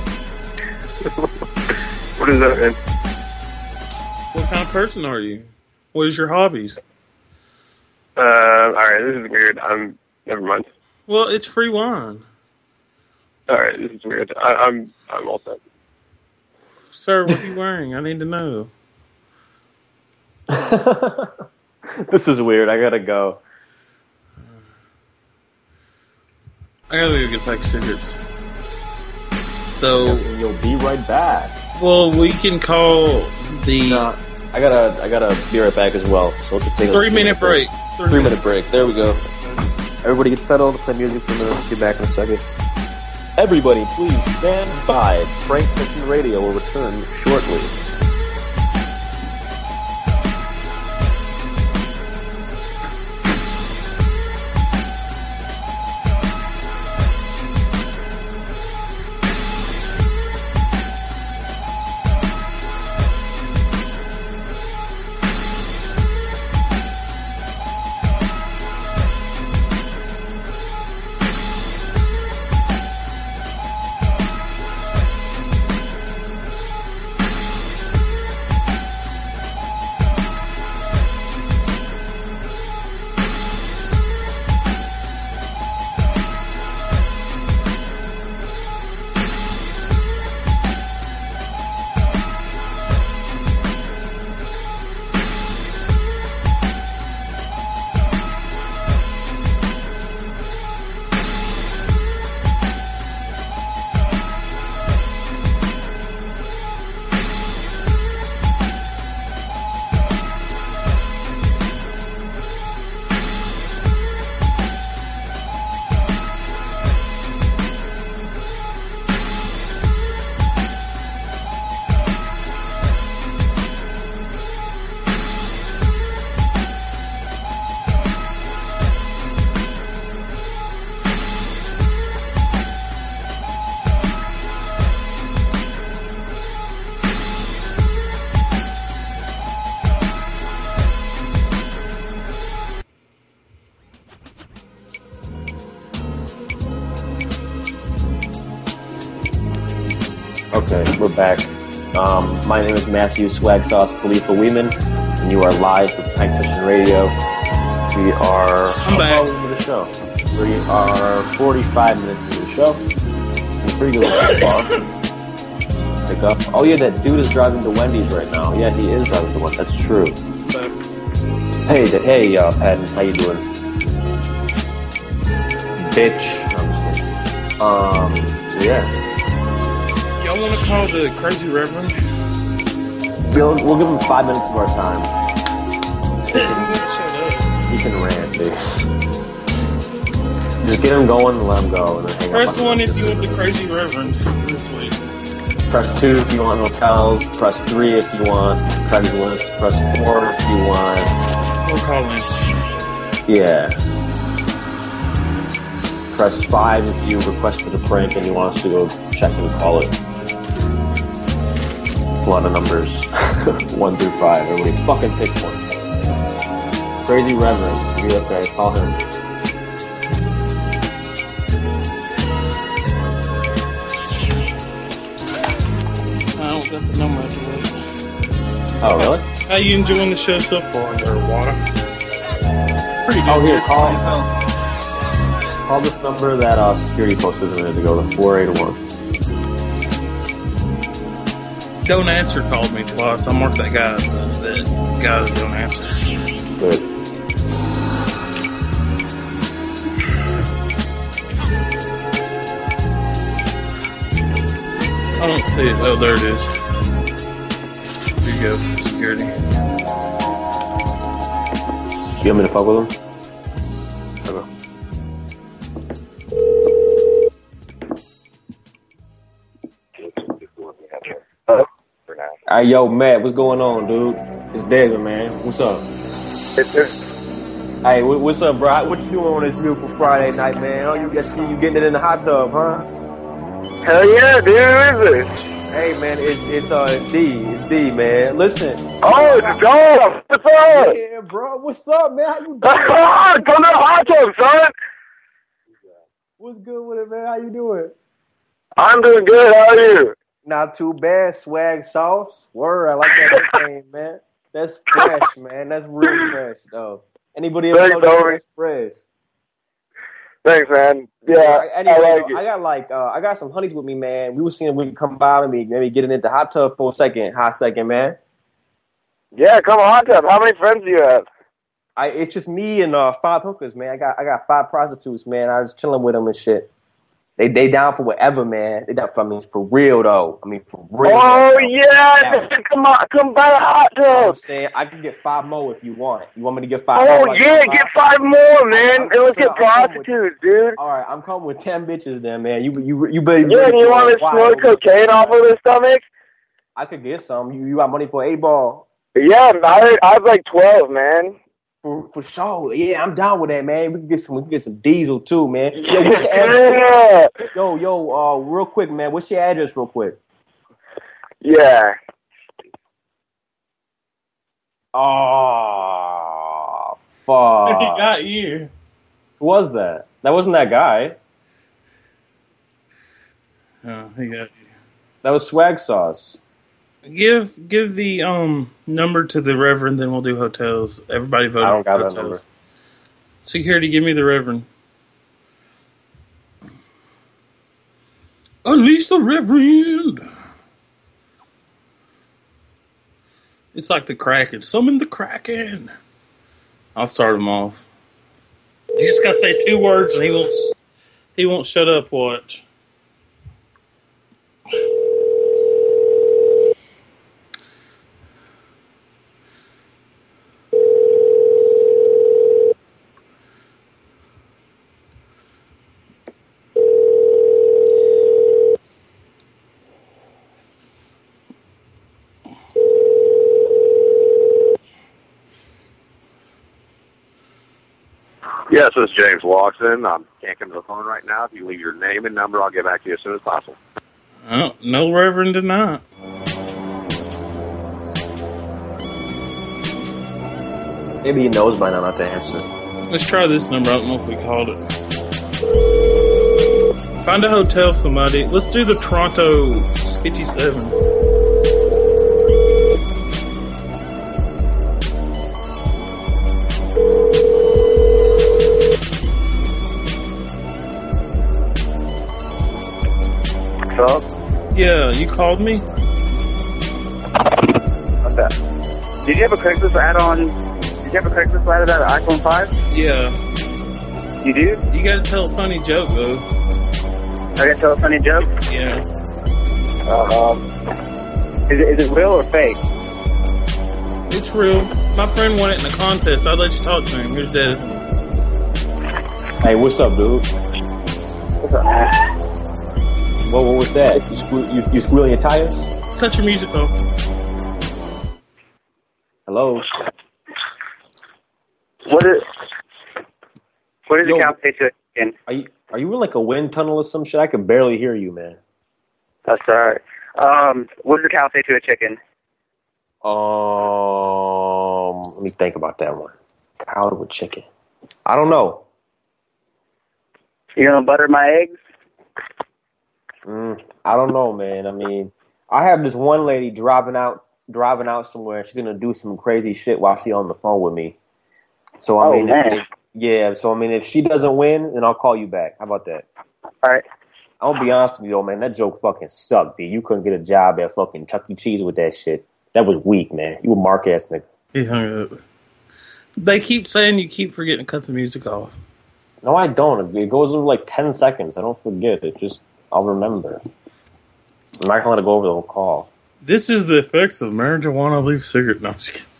What does that mean? What kind of person are you? What is your hobbies? Uh, alright, this is weird. I'm, never mind. Well, it's free wine. Alright, this is weird. I, I'm, I'm all set. Sir, what are you wearing? I need to know. This is weird. I gotta go. I gotta go get pack of cigarettes. So Yes, and you'll be right back. Well, we can call the. No, I gotta, I gotta be right back as well. So let's take a three minute break. Three, three minute break. There we go. Everybody get settled. Play music for a minute. Be back in a second. Everybody, please stand by. Frank Session Radio will return shortly. Okay, we're back. Um, my name is Matthew Swag Sauce Khalifa Weeman, and you are live with Pint Session Radio. We are I'm back. into the show. We are forty-five minutes into the show. It's pretty good so far. pick up. Oh yeah, that dude is driving to Wendy's right now. Yeah, he is driving to Wendy's. That's true. Hey, th- hey, uh, Patton, how you doing? Bitch. No, I'm just kidding. Um, so yeah. Y'all want to call the Crazy Reverend? We'll, we'll give him five minutes of our time. Shut up. He can rant, dude. Just get him going and let him go, and then hang Press up. one if you want the Crazy Reverend this week. Press two if you want hotels. Press three if you want Craigslist. Press four if you want. We'll call Lynch. Yeah. Press five if you requested a prank and you want us to go check and call it. It's a lot of numbers. One through five. Everybody fucking pick one. Crazy Reverend. You okay? Call him. I don't got the number of the way. Oh, really? How you enjoying the show so far, there, Water? Pretty good. Oh, here, call. Call this number that uh, security posted a minute ago, the four eight one. Don't Answer called me twice. I marked that guy, that, that guy that Don't Answer. Good. I don't see it. Oh, there it is. Here you go, security. You want me to fuck with him? Okay. Hey, yo, Matt, what's going on, dude? It's David, man. What's up? Hey, what, what's up, bro? What you doing on this beautiful Friday night, man? Oh, you get you getting it in the hot tub, huh? Hell yeah, dude. Who is this? Hey, man, it's it's uh it's D, it's D, man. Listen. Oh, it's John. What's up? Yeah, bro. What's up, man? How you doing? Come to the hot tub, son. What's good with it, man? How you doing? I'm doing good. How are you? Not too bad, swag sauce. Word, I like that name, man. That's fresh, man. That's real fresh, though. Anybody ever Thanks, know that? Dory. That's fresh. Thanks, man. Yeah, Anyway, I like it. I got like uh, I got some honeys with me, man. We were seeing if we could come by with me, maybe getting into hot tub for a second, hot second, man. Yeah, come on, hot tub. How many friends do you have? I it's just me and uh, five hookers, man. I got I got five prostitutes, man. I was chilling with them and shit. They they down for whatever, man. They down for I mean for real though. I mean for real. Oh though. yeah, come on, come by the hot You know what I'm tub. saying? I can get five more if you want. You want me to get five Oh more? I yeah, can get five more, man. I'm- And let's I'm- get I'm coming with- prostitutes, dude. All right, I'm coming with ten bitches then, man. You you you better. Yeah, and you want to snort cocaine off of their stomachs? I could get some. You you got money for a ball? Yeah, I I have like twelve, man. For for sure. Yeah, I'm down with that, man. We can get some. We can get some diesel too, man. Yo, what's your address? Yeah. Yo, yo, uh, real quick, man. What's your address, real quick? Yeah. Oh, fuck. He got you. Who was that? That wasn't that guy. Oh, he got you. That was Swag Sauce. Give give the um number to the Reverend, then we'll do hotels. Everybody vote. I don't got for that hotels. number. Security, give me the Reverend. Unleash the Reverend. It's like the Kraken. Summon the Kraken. I'll start him off. You just gotta say two words, and he won't. He won't shut up. Watch. Yes, this is James Watson. I can't come to the phone right now. If you leave your name and number, I'll get back to you as soon as possible. Oh, no Reverend tonight. Maybe he knows by now not to answer. Let's try this number. I don't know if we called it. Find a hotel, somebody. Let's do the Toronto fifty-seven. What's up? Yeah, Yeah, you called me? What's that? Did you have a Craigslist ad on? Did you have a Craigslist ad about an iPhone five? Yeah. You do? You gotta tell a funny joke, though. I gotta tell a funny joke? Yeah. Um, is it, is it real or fake? It's real. My friend won it in a contest. I'll let you talk to him. Here's Dad. Hey, what's up, dude? What's up, man? What, what was that? You, sque- you, you squealing your tires? Cut your music off. Hello? What is, what does Yo, the cow say to it again? Are you, are you in like a wind tunnel or some shit? I can barely hear you, man. That's alright. Um, what does the cow say to a chicken? Um, let me think about that one. Cow with chicken. I don't know. You gonna butter my eggs? Mm, I don't know, man. I mean, I have this one lady driving out, driving out somewhere. She's gonna do some crazy shit while she's on the phone with me. So I Oh, mean, man. if, yeah. So I mean, if she doesn't win, then I'll call you back. How about that? All right. I'll be honest with you, though, man. That joke fucking sucked, dude. You couldn't get a job at fucking Chuck E. Cheese with that shit. That was weak, man. You a mark ass nigga. He hung up. They keep saying you keep forgetting to cut the music off. No, I don't. It goes over like ten seconds. I don't forget. It just, I'll remember. I'm not gonna let it go over the whole call. This is the effects of marijuana leaf cigarette. No, I'm just kidding.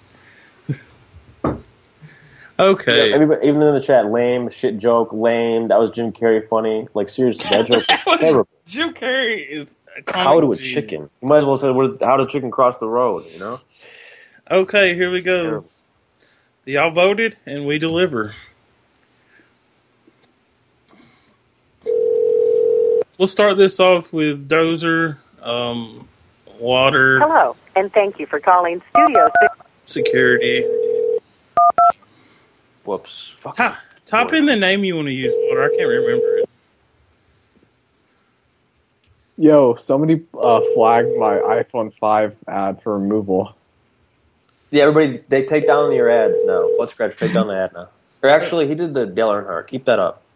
Okay. Yeah, everybody, even in the chat, lame, shit joke, lame. That was Jim Carrey funny. Like, seriously, that joke was terrible. Jim Carrey is a comic How do a genius. chicken? You might as well say, what is, how did chicken cross the road, you know? Okay, here we go. Terrible. Y'all voted, and we deliver. We'll start this off with Dozer, um, water, Hello, and thank you for calling Studio Six. security. Whoops. Fuck. Top, top in the name you want to use, water. I can't remember it. Yo, somebody uh, flagged my iPhone five ad for removal. Yeah, everybody, they take down your ads now. Let's scratch, take down the ad now. Or actually, he did the Dale Earnhardt. Keep that up.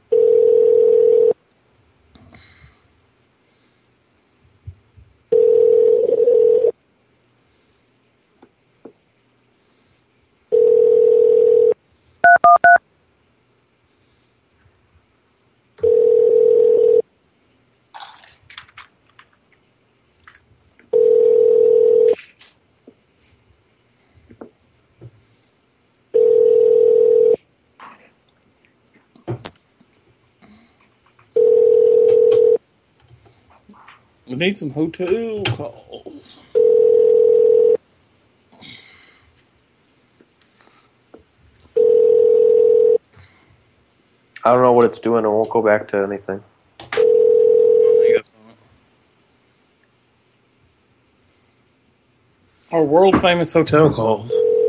We need some hotel calls. I don't know what it's doing. It won't go back to anything. Our world famous hotel calls.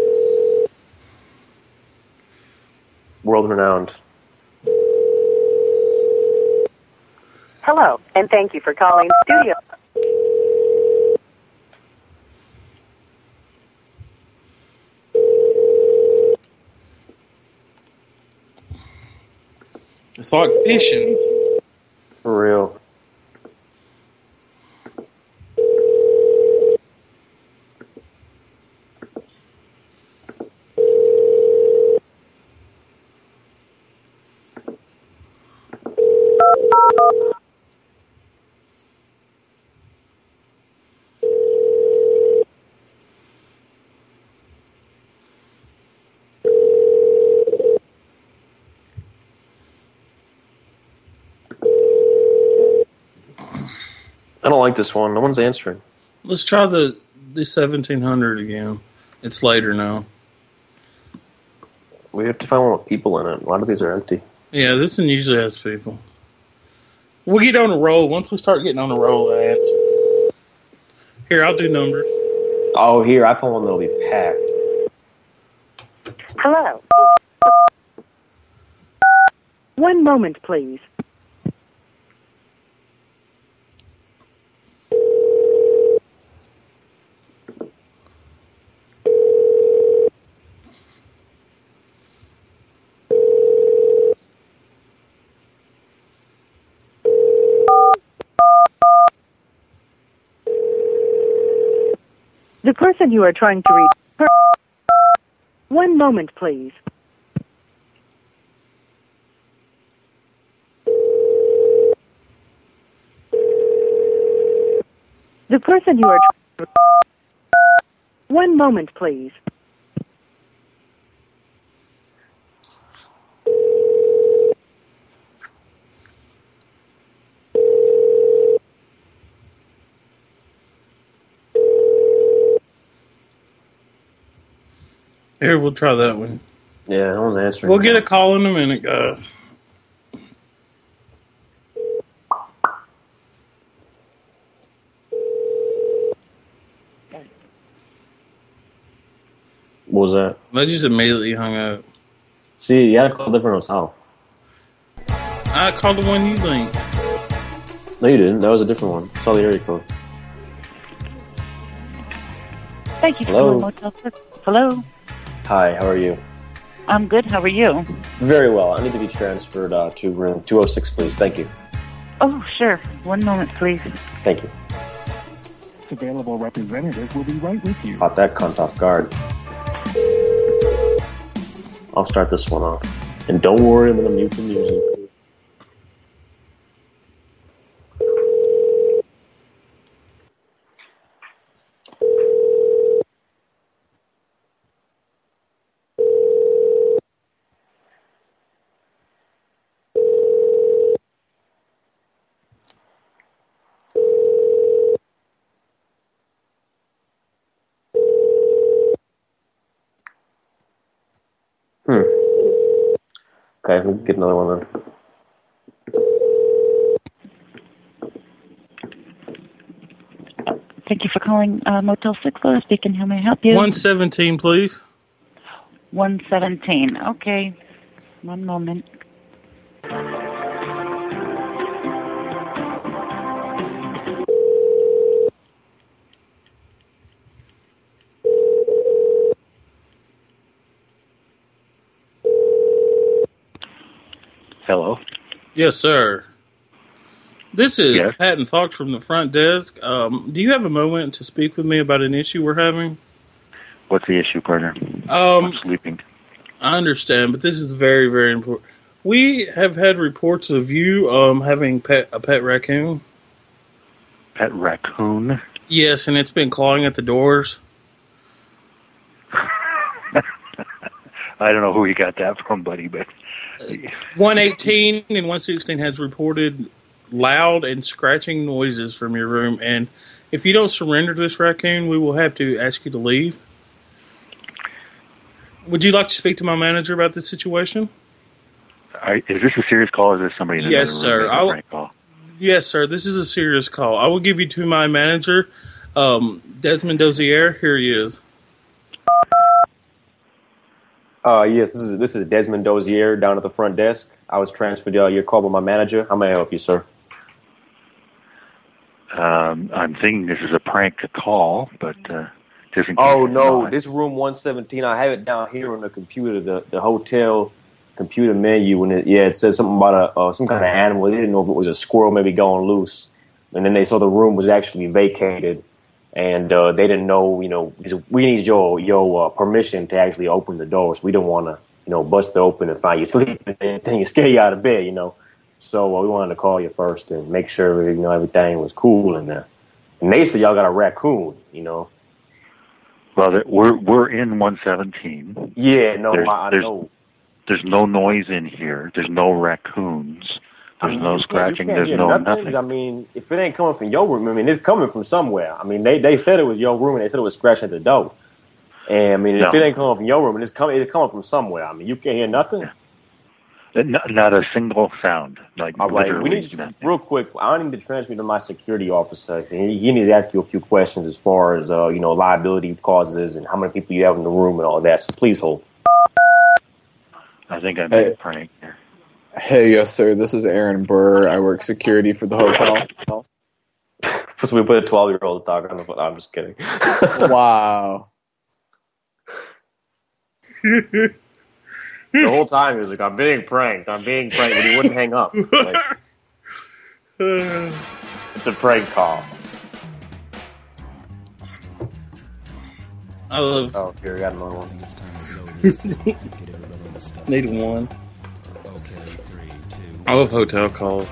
World renowned. Hello, and thank you for calling Studio. It's like fishing. For real. I don't like this one. No one's answering. Let's try the the seventeen hundred again. It's later now. We have to find one with people in it. A lot of these are empty. Yeah, this one usually has people. We'll get on a roll. Once we start getting on a roll, I answer. Here, I'll do numbers. Oh, here, I found one that'll be packed. Hello. One moment, please. The person you are trying to reach. Per- One moment, please. The person you are. Tr- One moment, please. Here, we'll try that one. Yeah, no one's answering. We'll get a call in a minute, guys. What was that? They just immediately hung up. See, you had to call different hotel. I called the one you linked. No, you didn't. That was a different one. I saw the area code. Thank you for Hello. calling Motel six. Hello. Hi, how are you? I'm good. How are you? Very well. I need to be transferred uh, to room two oh six, please. Thank you. Oh, sure. One moment, please. Thank you. Available representative will be right with you. Caught that cunt off guard. I'll start this one off. And don't worry, I'm going to mute the music. Hmm. Okay, we'll get another one then. Thank you for calling uh, Motel six. Laura speaking. How may I help you? one seventeen, please. one seventeen. Okay. One moment. Hello. Yes, sir. This is Yes. Patton Fox from the front desk. Um, do you have a moment to speak with me about an issue we're having? What's the issue, partner? Um, I'm sleeping. I understand, but this is very, very important. We have had reports of you um, having pet, a pet raccoon. Pet raccoon? Yes, and it's been clawing at the doors. I don't know who you got that from, buddy, but... one eighteen and one sixteen has reported loud and scratching noises from your room, and if you don't surrender this raccoon, we will have to ask you to leave. Would you like to speak to my manager about this situation? I, is this a serious call, or is this somebody in Yes, another sir. room making a I'll- prank call? Yes, sir. This is a serious call. I will give you to my manager, um, Desmond Dozier. Here he is. Uh, yes, this is this is Desmond Dozier down at the front desk. I was transferred uh, your call by my manager. How may I help you, sir? Um, I'm thinking this is a prank call, but uh, just in case Oh, it's no, not. this room one seventeen, I have it down here on the computer, the, the hotel computer menu, and it, yeah, it says something about a uh, some kind of animal. They didn't know if it was a squirrel maybe going loose. And then they saw the room was actually vacated, and uh, they didn't know, you know, we needed your your uh, permission to actually open the doors. We didn't want to, you know, bust it open and find you sleeping and then you scare you out of bed, you know. So uh, we wanted to call you first and make sure, you know, everything was cool in there. And they said y'all got a raccoon, you know. Well, there- we're we're in one seventeen. Yeah, no, There's- I, I there's- know. There's no noise in here. There's no raccoons. There's no You can't- scratching. you can't There's hear no nothing. nothing. I mean, if it ain't coming from your room, I mean, it's coming from somewhere. I mean, they, they said it was your room, and they said it was scratching at the door. And I mean, if No. it ain't coming from your room, and it's coming, it's coming from somewhere. I mean, you can't hear nothing. Not, not a single sound. Like All right, we literally need you, nothing. real quick. I need to transfer to my security officer. And he, he needs to ask you a few questions as far as uh, you know, liability causes and how many people you have in the room and all that. So please hold. I think I'm Hey. being pranked here. Hey, yes, sir. This is Aaron Burr. I work security for the hotel. So we put a twelve-year-old to talk on the phone. I'm just kidding. Wow. The whole time he was like, "I'm being pranked. I'm being pranked," but he wouldn't hang up. Like, it's a prank call. I love. Oh, here, I got another one. Need one. I love hotel calls.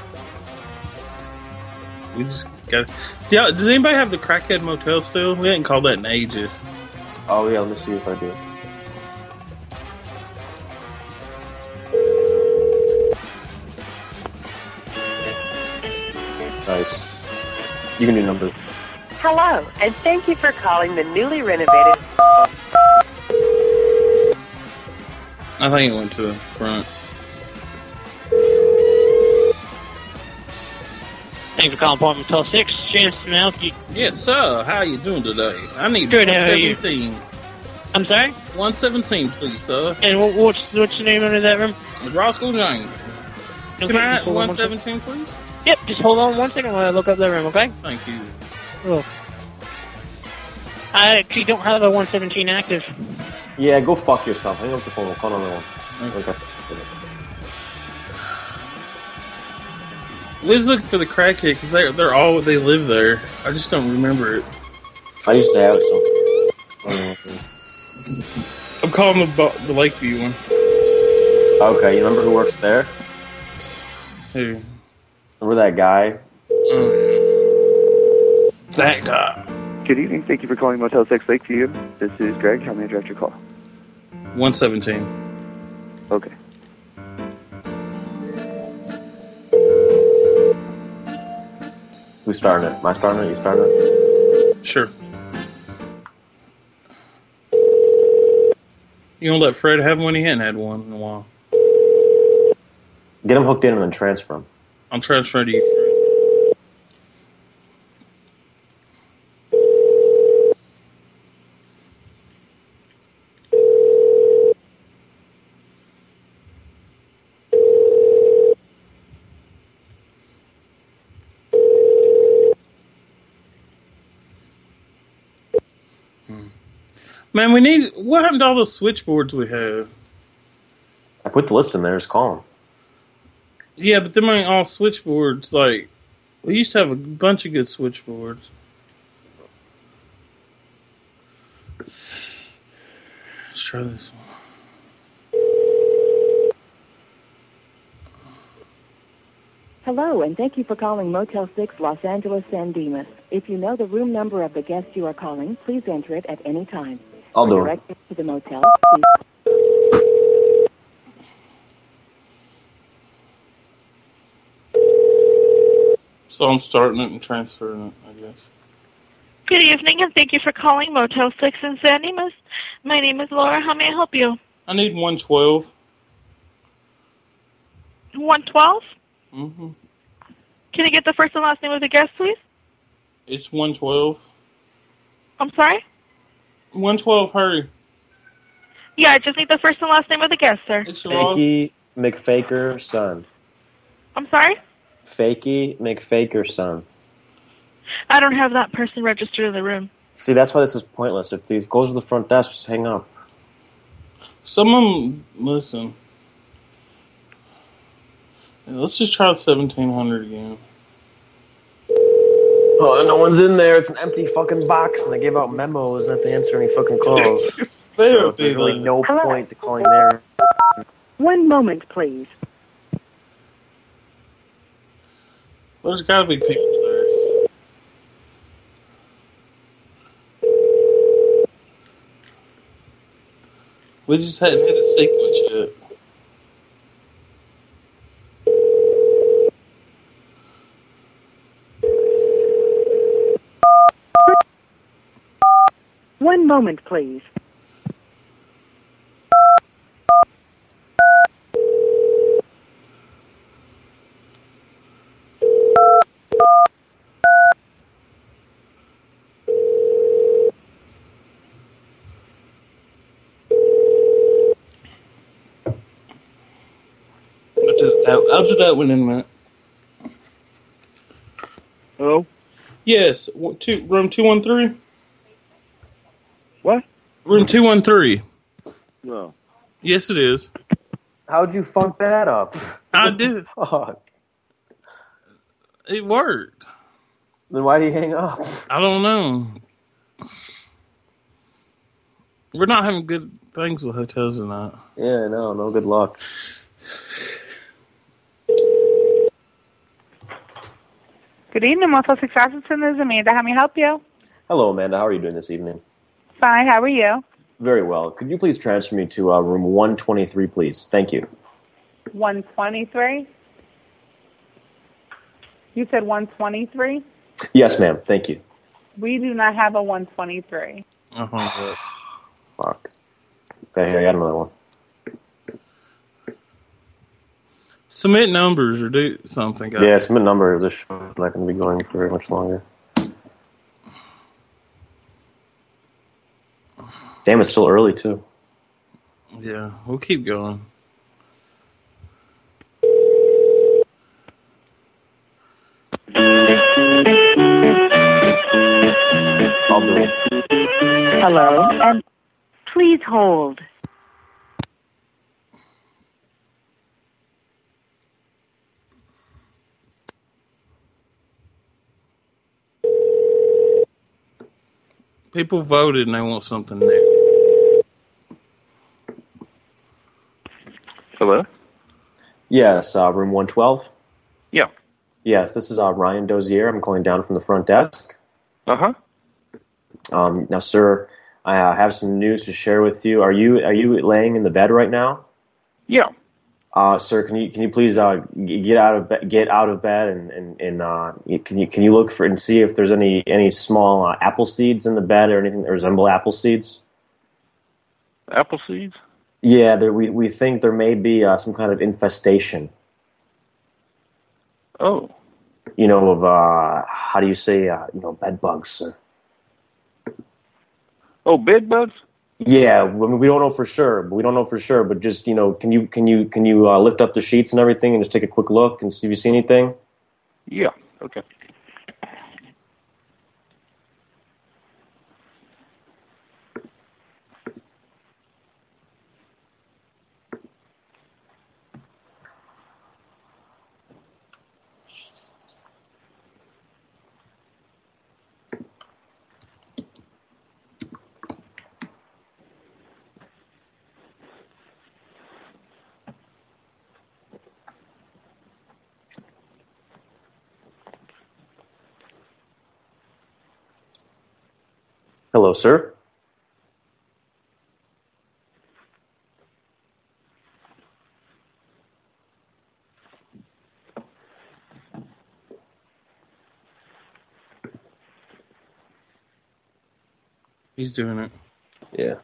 We just got. Yeah, does anybody have the Crackhead Motel still? We hadn't called that in ages. Oh yeah, let me see if I do. Nice. You can do numbers. Hello, and thank you for calling the newly renovated. I think it went to the front. Thanks for calling Apartment Motel six. Chance to help you. Yes, sir. How you doing today? I need Good, one how are you? seventeen. I'm sorry? one seventeen, please, sir. And what, what's what's the name under that room? Roscoe James. Can Okay, I just have hold on one one seventeen, please? Yep, just hold on one second while I look up that room, okay? Thank you. Oh. I actually don't have a one seventeen active. Yeah, go fuck yourself. Hang up the phone. We'll call another one. Okay. Let's look for the crackhead because they're they're all they live there. I just don't remember it. I used to have some. I'm calling the Bo- the Lakeview one. Okay, you remember who works there? Who? Remember that guy? Oh, yeah. That guy. Good evening. Thank you for calling Motel six Lakeview. This is Greg. How may I direct your call? one seventeen. Okay. Who's starting it? Am I starting it? You starting it? Sure. You don't let Fred have one? He hadn't had one in a while. Get him hooked in and then transfer him. I'm transferring to you, Fred. Man, we need... What happened to all those switchboards we have? I put the list in there. Just call him. Yeah, but them ain't all switchboards. Like, we used to have a bunch of good switchboards. Let's try this one. Hello, and thank you for calling Motel six Los Angeles San Dimas. If you know the room number of the guest you are calling, please enter it at any time. I'll do it. Directed to the motel, please. So I'm starting it and transferring it, I guess. Good evening, and thank you for calling Motel six in San Dimas. My name is Laura. How may I help you? I need one twelve. one twelve? Mm-hmm. Can I get the first and last name of the guest, please? It's one twelve. I'm sorry? one twelve, hurry. Yeah, I just need the first and last name of the guest, sir. It's Fakey McFaker son. I'm sorry? Fakey McFaker son. I don't have that person registered in the room. See, that's why this is pointless. If these goes to the front desk, just hang up. Some of them, listen. Yeah, let's just try the seventeen hundred again. Oh, no one's in there. It's an empty fucking box, and they give out memos not to answer any fucking calls. They so don't there's do really that. no Hello. point to calling there. One moment, please. There's got to be people there. We just hadn't hit a sequence yet. One moment, please. I'll do that, I'll do that one in a minute. Hello? Yes, one- two, room two one three? What? Room two one three. No. Yes, it is. How'd you funk that up? I did. Fuck. It worked. Then why'd he hang up? I don't know. We're not having good things with hotels tonight. Yeah, no, no good luck. Good evening, Motel six Robinson. This is Amanda. How may I help you? Hello, Amanda. How are you doing this evening? Fine. How are you? Very well. Could you please transfer me to uh, room one twenty-three, please? Thank you. one twenty-three? You said one twenty-three? Yes, ma'am. Thank you. We do not have a one twenty-three. Uh-huh. Fuck. Okay, here, I got another one. Submit numbers or do something, guys. Yeah, submit number. This show's not going to be going for very much longer. Damn, it's still early, too. Yeah, we'll keep going. I'll do it. Hello, and please hold. People voted and they want something new. Hello? Yes, uh, room one twelve? Yeah. Yes, this is uh, Ryan Dozier. I'm calling down from the front desk. Uh-huh. Um, now, sir, I uh, have some news to share with you. Are you are you laying in the bed right now? Yeah. Uh, sir, can you can you please uh, get out of be- get out of bed and and, and uh, can you can you look for and see if there's any any small uh, apple seeds in the bed or anything that resemble apple seeds? Apple seeds? Yeah, there, we we think there may be uh, some kind of infestation. Oh. You know of uh, how do you say uh, you know bed bugs, sir? Oh, bed bugs? Yeah, I mean, we don't know for sure, but we don't know for sure. But just you know, can you can you can you uh, lift up the sheets and everything and just take a quick look and see if you see anything? Yeah. Okay. Hello, sir. He's doing it. Yeah.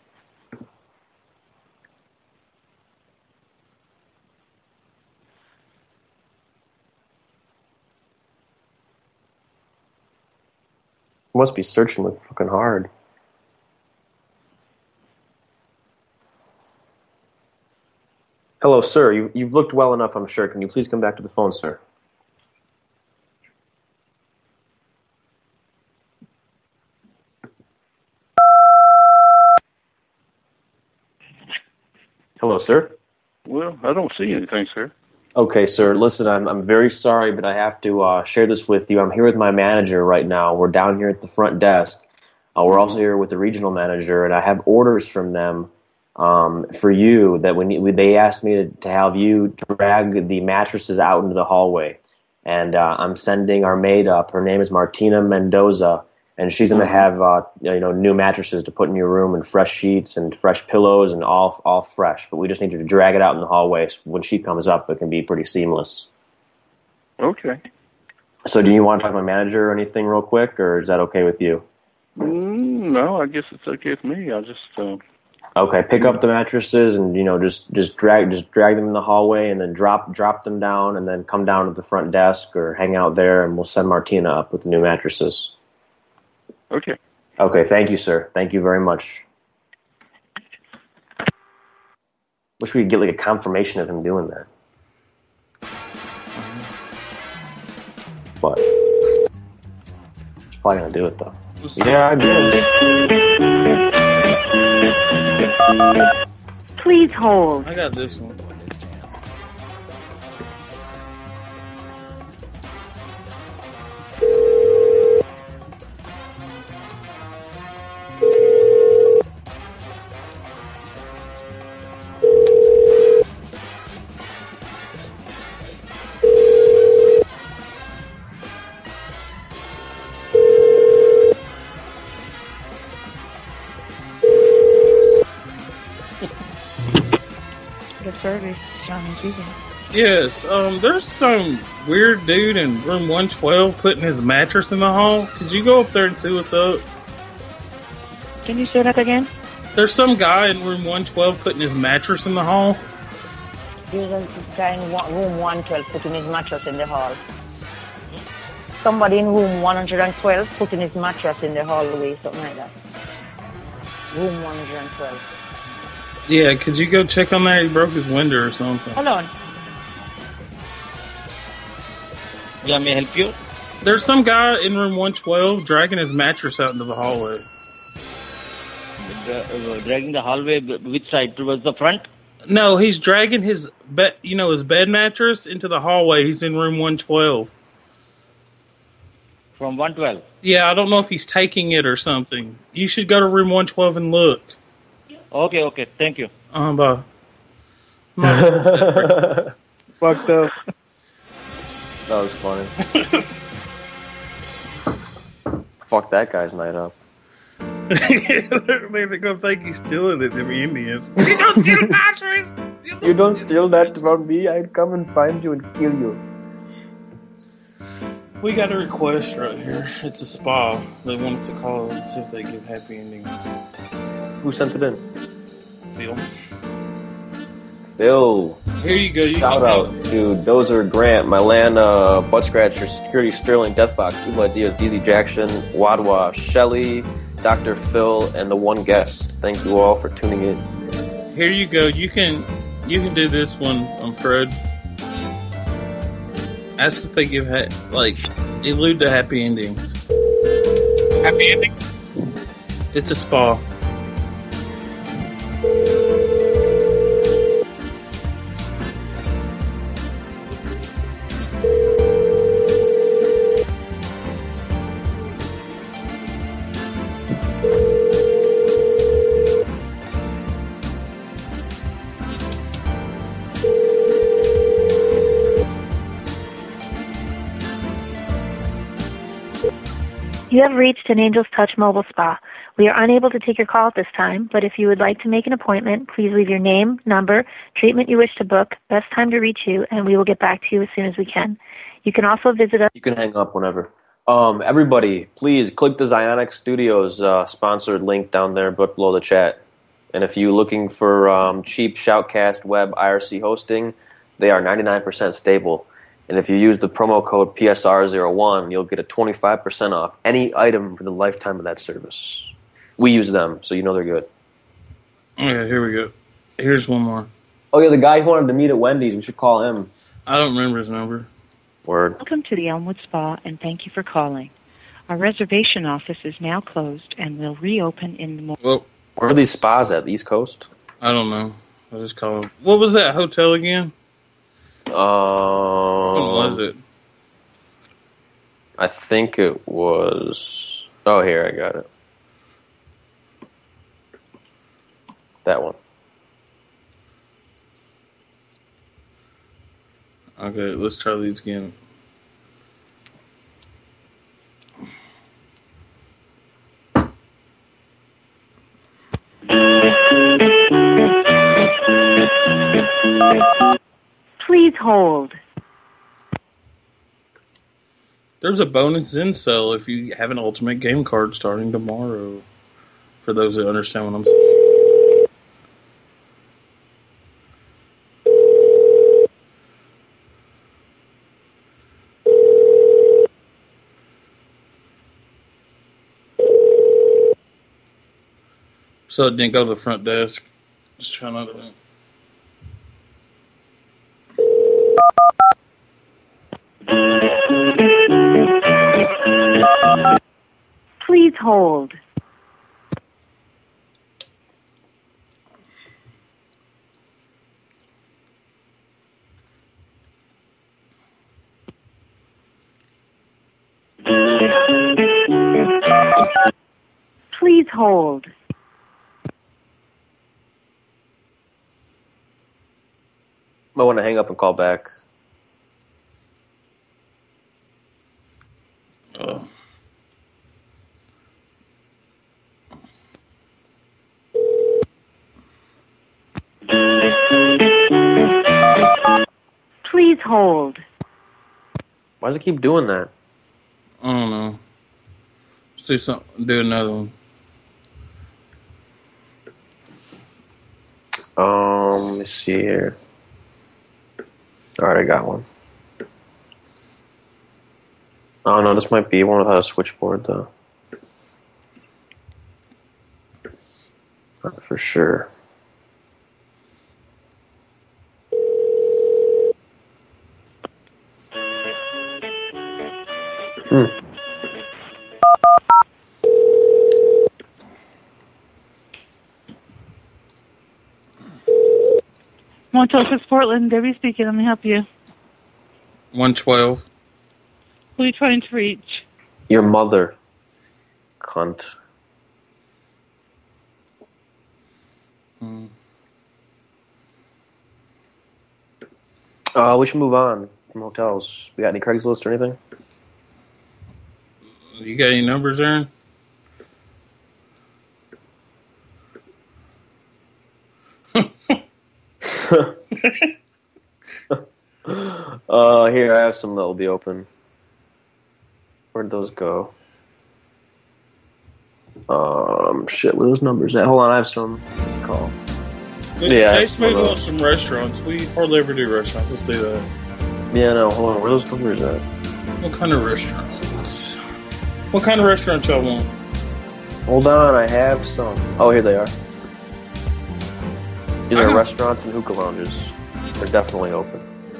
Must be searching like fucking hard. Hello, sir. You, you've looked well enough, I'm sure. Can you please come back to the phone, sir? Hello, sir. Well, I don't see anything, sir. Okay, sir. Listen, I'm I'm very sorry, but I have to uh, share this with you. I'm here with my manager right now. We're down here at the front desk. Uh, we're also here with the regional manager, and I have orders from them um, for you that when you, they asked me to, to have you drag the mattresses out into the hallway. And uh, I'm sending our maid up. Her name is Martina Mendoza, and she's going to have uh, you know new mattresses to put in your room and fresh sheets and fresh pillows and all all fresh. But we just need you to drag it out in the hallway. So when she comes up, it can be pretty seamless. Okay. So do you want to talk to my manager or anything real quick, or is that okay with you? Mm, no, I guess it's okay with me. I'll just... Uh... Okay, pick up the mattresses and you know just, just drag just drag them in the hallway and then drop drop them down and then come down to the front desk or hang out there and we'll send Martina up with the new mattresses. Okay. Okay, thank you, sir. Thank you very much. Wish we could get like a confirmation of him doing that. But he's probably gonna do it though. Yeah, I did. Please hold. I got this one. service, Johnny Vegan. Yes, um, there's some weird dude in room one twelve putting his mattress in the hall. Could you go up there and see what's up? Can you say that again? There's some guy in room one twelve putting his mattress in the hall. There's a guy in one, room one twelve putting his mattress in the hall. Somebody in room one twelve putting his mattress in the hallway, something like that. Room one twelve. Yeah, could you go check on that? He broke his window or something. Hold on. Yeah, may I help you? There's some guy in room one twelve dragging his mattress out into the hallway. Dra- uh, dragging the hallway, b- which side? Towards the front? No, he's dragging his bed, you know, his bed mattress into the hallway. He's in room one twelve. From one twelve? Yeah, I don't know if he's taking it or something. You should go to room one twelve and look. Okay, okay, thank you. Um, bye. Fucked up. That was funny. Fuck that guy's night up. They're gonna think he's stealing it, them Indians. You don't steal mattress! You don't steal that from me, I'd come and find you and kill you. We got a request right here. It's a spa. They want us to call and see if they give happy endings. Who sent it in? Phil. Phil. Here you go. You Shout out to Dozer Grant, Mylana, Butt Scratcher, Security Sterling, Deathbox, Evil Ideas, D Z Jackson, Wadwa, Shelly, Doctor Phil, and the one guest. Thank you all for tuning in. Here you go. You can you can do this one, um, Fred. Ask if they give ha- like elude the happy endings. Happy ending? It's a spa. You have reached an Angel's Touch mobile spa. We are unable to take your call at this time, but if you would like to make an appointment, please leave your name, number, treatment you wish to book, best time to reach you, and we will get back to you as soon as we can. You can also visit us. You can hang up whenever. Um, everybody, please click the Zionic Studios uh, sponsored link down there below the chat. And if you're looking for um, cheap Shoutcast web I R C hosting, they are ninety-nine percent stable. And if you use the promo code P S R zero one, you'll get a twenty-five percent off any item for the lifetime of that service. We use them, so you know they're good. Okay, here we go. Here's one more. Oh, yeah, the guy who wanted to meet at Wendy's. We should call him. I don't remember his number. Word. Welcome to the Elmwood Spa, and thank you for calling. Our reservation office is now closed and will reopen in the morning. Well, where are these spas at? The East Coast? I don't know. I'll just call him. What was that hotel again? Um, what was it? I think it was... Oh, here, I got it. That one. Okay, let's try these again. Please hold. There's a bonus in sale if you have an Ultimate Game card starting tomorrow. For those that understand what I'm saying. So it didn't go to the front desk. Just try another one. Please hold. Please hold. Might want to hang up and call back. Oh. hold. Why does it keep doing that? I don't know. Let's do something. Do another one. Um, let me see here. All right, I got one. Oh no, this might be one without a switchboard though. Not for sure. Hmm. Motel six Portland, Debbie speaking. Let me help you. one twelve. Who are you trying to reach? Your mother. Cunt. Hmm. Uh, we should move on from hotels. We got any Craigslist or anything? You got any numbers, Aaron? uh, here, I have some that will be open. Where'd those go? Um, shit, where are those numbers at? Hold on, I have some. Call. Let's Yeah, taste maybe hold on on. some restaurants. We hardly ever do restaurants. Let's do that. Yeah, no, hold on, where are those numbers at? What kind of restaurants? What kind of restaurant y'all want? Hold on, I have some. Oh, here they are. These I are know. restaurants and hookah lounges. They're definitely open.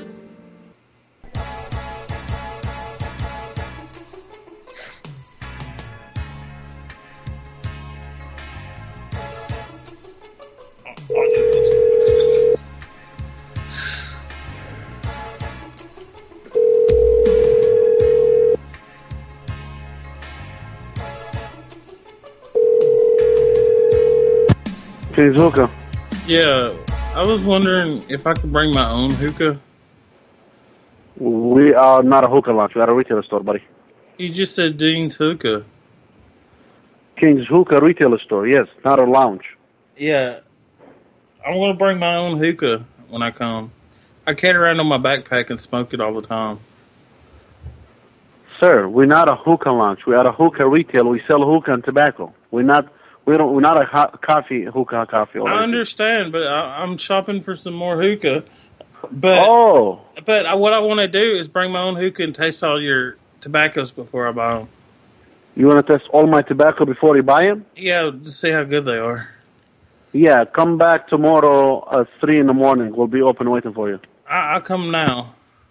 King's Hookah. Yeah, I was wondering if I could bring my own hookah. We are not a hookah lounge. We are a retail store, buddy. You just said Dean's Hookah. King's Hookah retail store, yes, not a lounge. Yeah, I'm going to bring my own hookah when I come. I carry around on my backpack and smoke it all the time. Sir, we're not a hookah lounge. We are a hookah retail. We sell hookah and tobacco. We're not. We don't. We're not a hot coffee hookah coffee. I understand, but I, I'm shopping for some more hookah. But oh, but I, what I want to do is bring my own hookah and taste all your tobaccos before I buy them. you want to test all my tobacco before you buy them? Yeah, to see how good they are. Yeah, come back tomorrow at three in the morning. We'll be open waiting for you. I, I'll come now.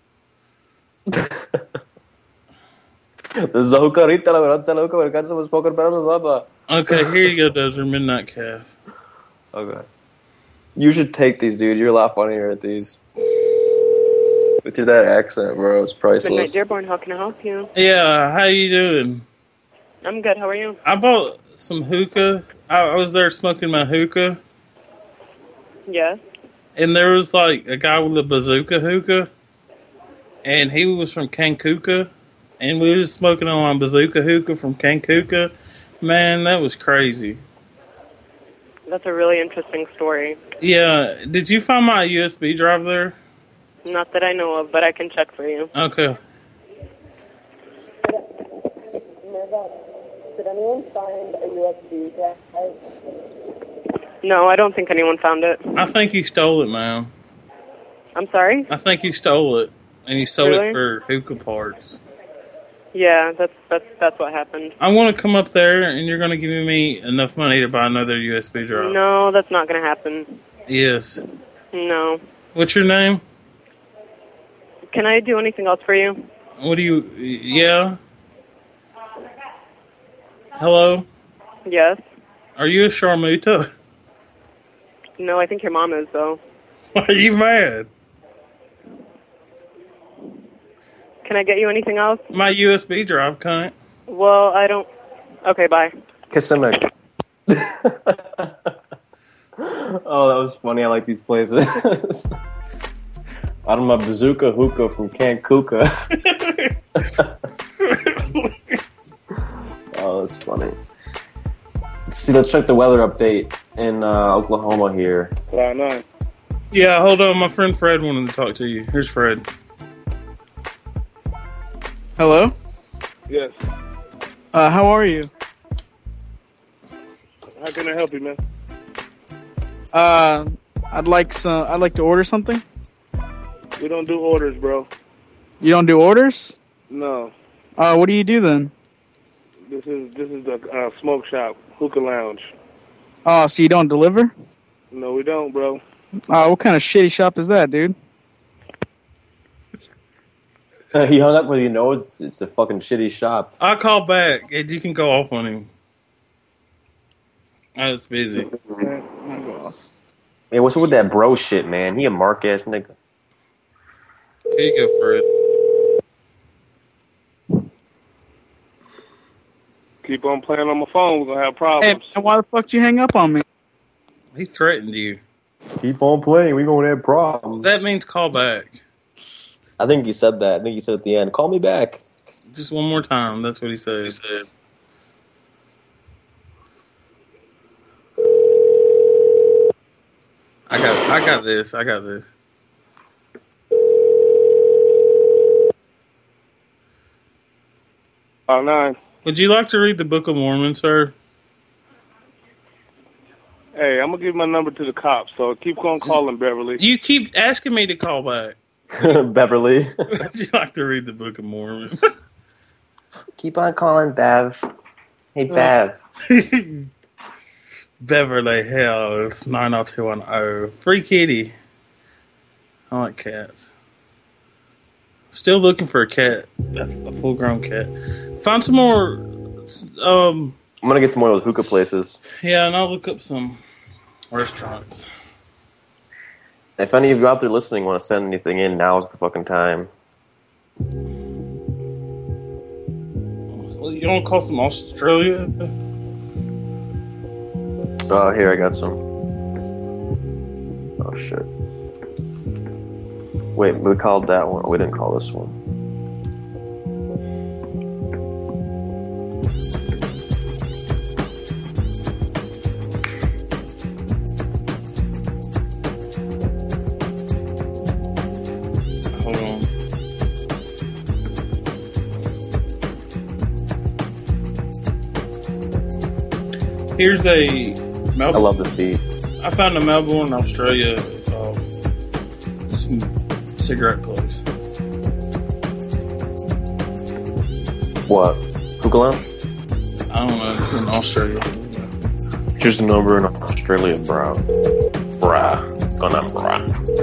This is a hookah retail. We don't sell hookah. We're got some smoker barrels. Okay, here you go, Dozer Midnight Calf. Okay. You should take these, dude. You're a lot funnier at these. With your that accent, bro, it's priceless. Midnight Dearborn, how can I help you? Yeah, how you doing? I'm good, how are you? I bought some hookah. I, I was there smoking my hookah, Yes. and there was like a guy with a bazooka hookah, and he was from Kankuka, and we was smoking on my bazooka hookah from Kankuka. Man, that was crazy. That's a really interesting story. Yeah, did you find my U S B drive there? Not that I know of, but I can check for you. Okay. Did anyone find a U S B drive? No, I don't think anyone found it. I think you stole it, man. I'm sorry? I think you stole it, and you stole Really? it for hookah parts. Yeah, that's that's that's what happened. I want to come up there, and you're going to give me enough money to buy another U S B drive. No, that's not going to happen. Yes. No. What's your name? Can I do anything else for you? What do you... Yeah? Hello? Yes. Are you a Sharmuta? No, I think your mom is, though. Why are you mad? Can I get you anything else? My U S B drive, cunt. Well, I don't... Okay, bye. Kissimmee. Oh, that was funny. I like these places. Out of my bazooka hookah from Kankuka. Oh, that's funny. Let's see, let's check the weather update in uh, Oklahoma here. Yeah, hold on. My friend Fred wanted to talk to you. Here's Fred. Hello? Yes. Uh, how are you? How can I help you, man? Uh, I'd like some. I'd like to order something. We don't do orders, bro. You don't do orders? No. Uh, what do you do then? This is this is the uh, smoke shop, hookah lounge. Oh, so you don't deliver? No, we don't, bro. Uh, what kind of shitty shop is that, dude? Uh, he hung up with you know it's, it's a fucking shitty shop. I'll call back and you can go off on him. I was busy. Hey, what's up with that bro shit, man? He a mark ass nigga. Here you go, Fred. Keep on playing on my phone, we're gonna have problems. Hey, why the fuck did you hang up on me? He threatened you. Keep on playing, we gonna have problems. That means call back. I think he said that. I think he said at the end, call me back. Just one more time. That's what he said. He said. I got I got this. I got this. Oh, nine. Would you like to read the Book of Mormon, sir? Hey, I'm gonna give my number to the cops, so keep on calling, Beverly. You keep asking me to call back. Beverly. Would you like to read the Book of Mormon? Keep on calling, Bev. Hey, Bev. Beverly Hills, nine oh two one oh. Free kitty. I like cats. Still looking for a cat. A full-grown cat. Found some more, um... I'm gonna get some more of those hookah places. Yeah, and I'll look up some restaurants. If any of you out there listening want to send anything in, now's the fucking time. Well, you don't call some Australia? Oh, here, I got some. Oh, shit. Wait, we called that one. We didn't call this one. Hold on. Here's a Melbourne. I love this beat. I found a Melbourne, Australia, um, some cigarette place. What? Hookah Lounge? I don't know. It's in Australia. Here's the number in Australia, bro. Bruh. What's going on, bruh?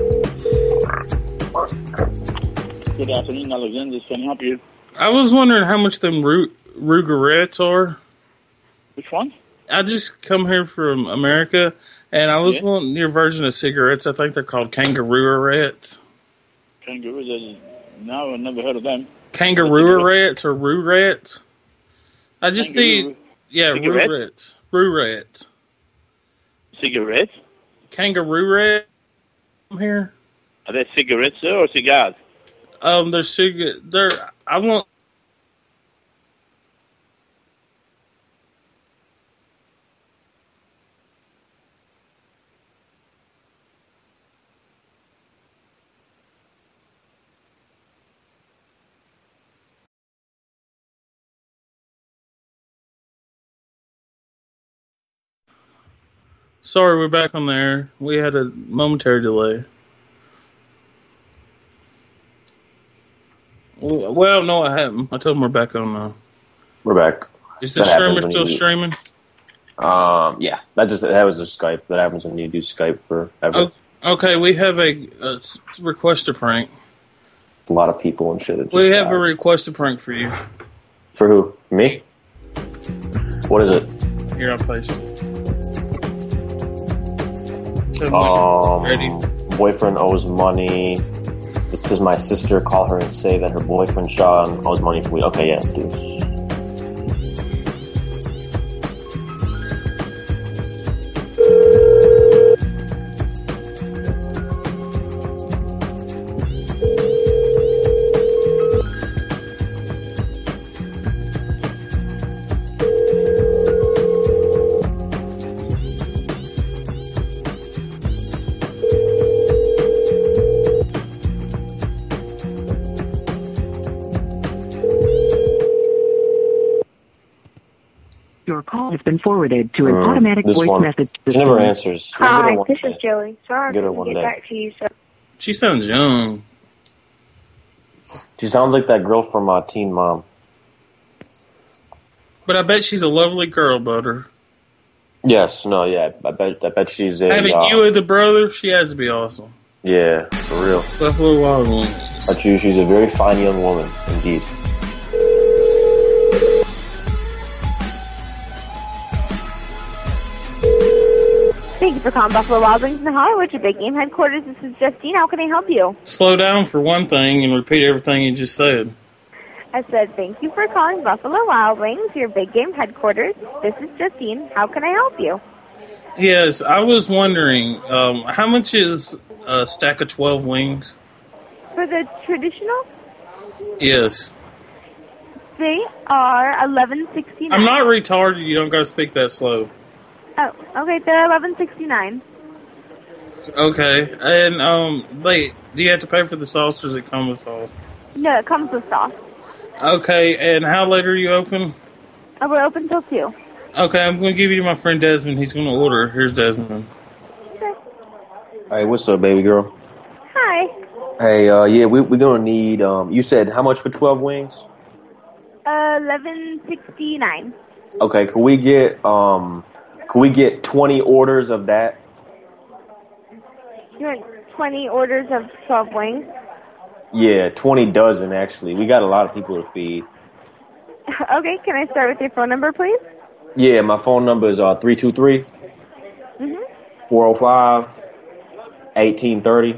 Good afternoon, Alexander. Can I help you? I was wondering how much them Ru- Rugerettes are. Which one? I just come here from America, and I was Yeah. wanting your version of cigarettes. I think they're called Kangaroo-erettes. Kangaroos. uh, No, I've never heard of them. Kangaroo-erettes or Roo-rettes. I just Kangaroo- need, yeah, Cigarette? Roo-rettes. Roo-rettes. Cigarettes? Kangaroo-ret I'm here. Are they cigarettes, sir, or cigars? Um, they're cig- they're, I want, sorry, we're back on the air. We had a momentary delay. Well, no, I haven't. I told them we're back on now. We're back. Is the That happens streamer when still you- streaming? Um, yeah. That just that was just Skype. That happens when you do Skype forever. Oh, okay, we have a, a s- request a prank. A lot of people and shit. that just We have died. a request a prank for you. For who? Me? What is it? Here, I'll paste it. Um, Ready? boyfriend owes money. This is my sister. Call her and say that her boyfriend Sean owes money for weed. Okay, yeah, let's do this. has been forwarded to an Mm, automatic this voice one. message She system. never answers. We'll get her Hi, one this day. is Joey. Sorry I Get her couldn't one get day. back to you. So She sounds young. She sounds like that girl from uh, Teen Mom. But I bet she's a lovely girl, Butter. Yes, no, yeah. I bet, I bet she's a. Having uh, you as a brother, she has to be awesome. Yeah, for real. Buffalo Wild Wings. But you, she's a very fine young woman, indeed. Thank you for calling Buffalo Wild Wings in Hollywood, your big game headquarters. This is Justine. How can I help you? Slow down for one thing and repeat everything you just said. I said, thank you for calling Buffalo Wild Wings, your big game headquarters. This is Justine. How can I help you? Yes, I was wondering, um, how much is a stack of twelve wings? For the traditional, Yes. they are eleven sixty nine. I'm not retarded. You don't got to speak that slow. Oh, okay, they're eleven sixty nine. Okay. And, um, wait, do you have to pay for the sauce or does it come with sauce? No, it comes with sauce. Okay, and how late are you open? Oh, we're open till two. Okay, I'm going to give you to my friend Desmond. He's going to order. Here's Desmond. Hey, what's up, baby girl? Hi. Hey, uh, yeah, we, we're gonna need, um, you said how much for twelve wings? Uh, eleven sixty nine. Okay, can we get, um, can we get twenty orders of that? You want twenty orders of twelve wings? Yeah, twenty dozen, actually. We got a lot of people to feed. Okay, can I start with your phone number, please? Yeah, my phone number is, uh, three two three, Mm-hmm. four oh five, eighteen thirty.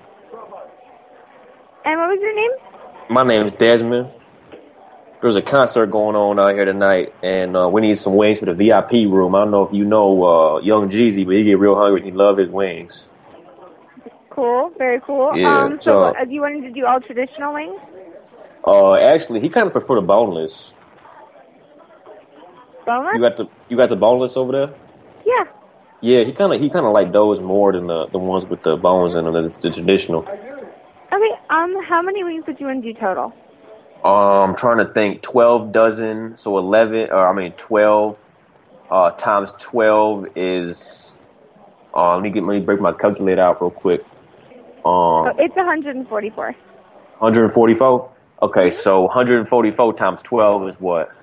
And what was your name? My name is Desmond. There's a concert going on out here tonight, and uh, we need some wings for the V I P room. I don't know if you know uh, Young Jeezy, but he get real hungry. He love his wings. Cool, very cool. Yeah, um, so, so- uh, do you wanted to do all traditional wings? Uh, actually, he kind of prefer the boneless. Boneless? You got the you got the boneless over there? Yeah. Yeah, he kind of he kind of like those more than the the ones with the bones in them, the, the traditional. Okay, um, how many wings would you want to do total? Um, I'm trying to think. Twelve dozen, so eleven. Or I mean, twelve uh, times twelve is. Uh, let me get let me break my calculator out real quick. Um, Oh, it's one hundred forty-four. one hundred forty-four. Okay, so one hundred forty-four times twelve is what?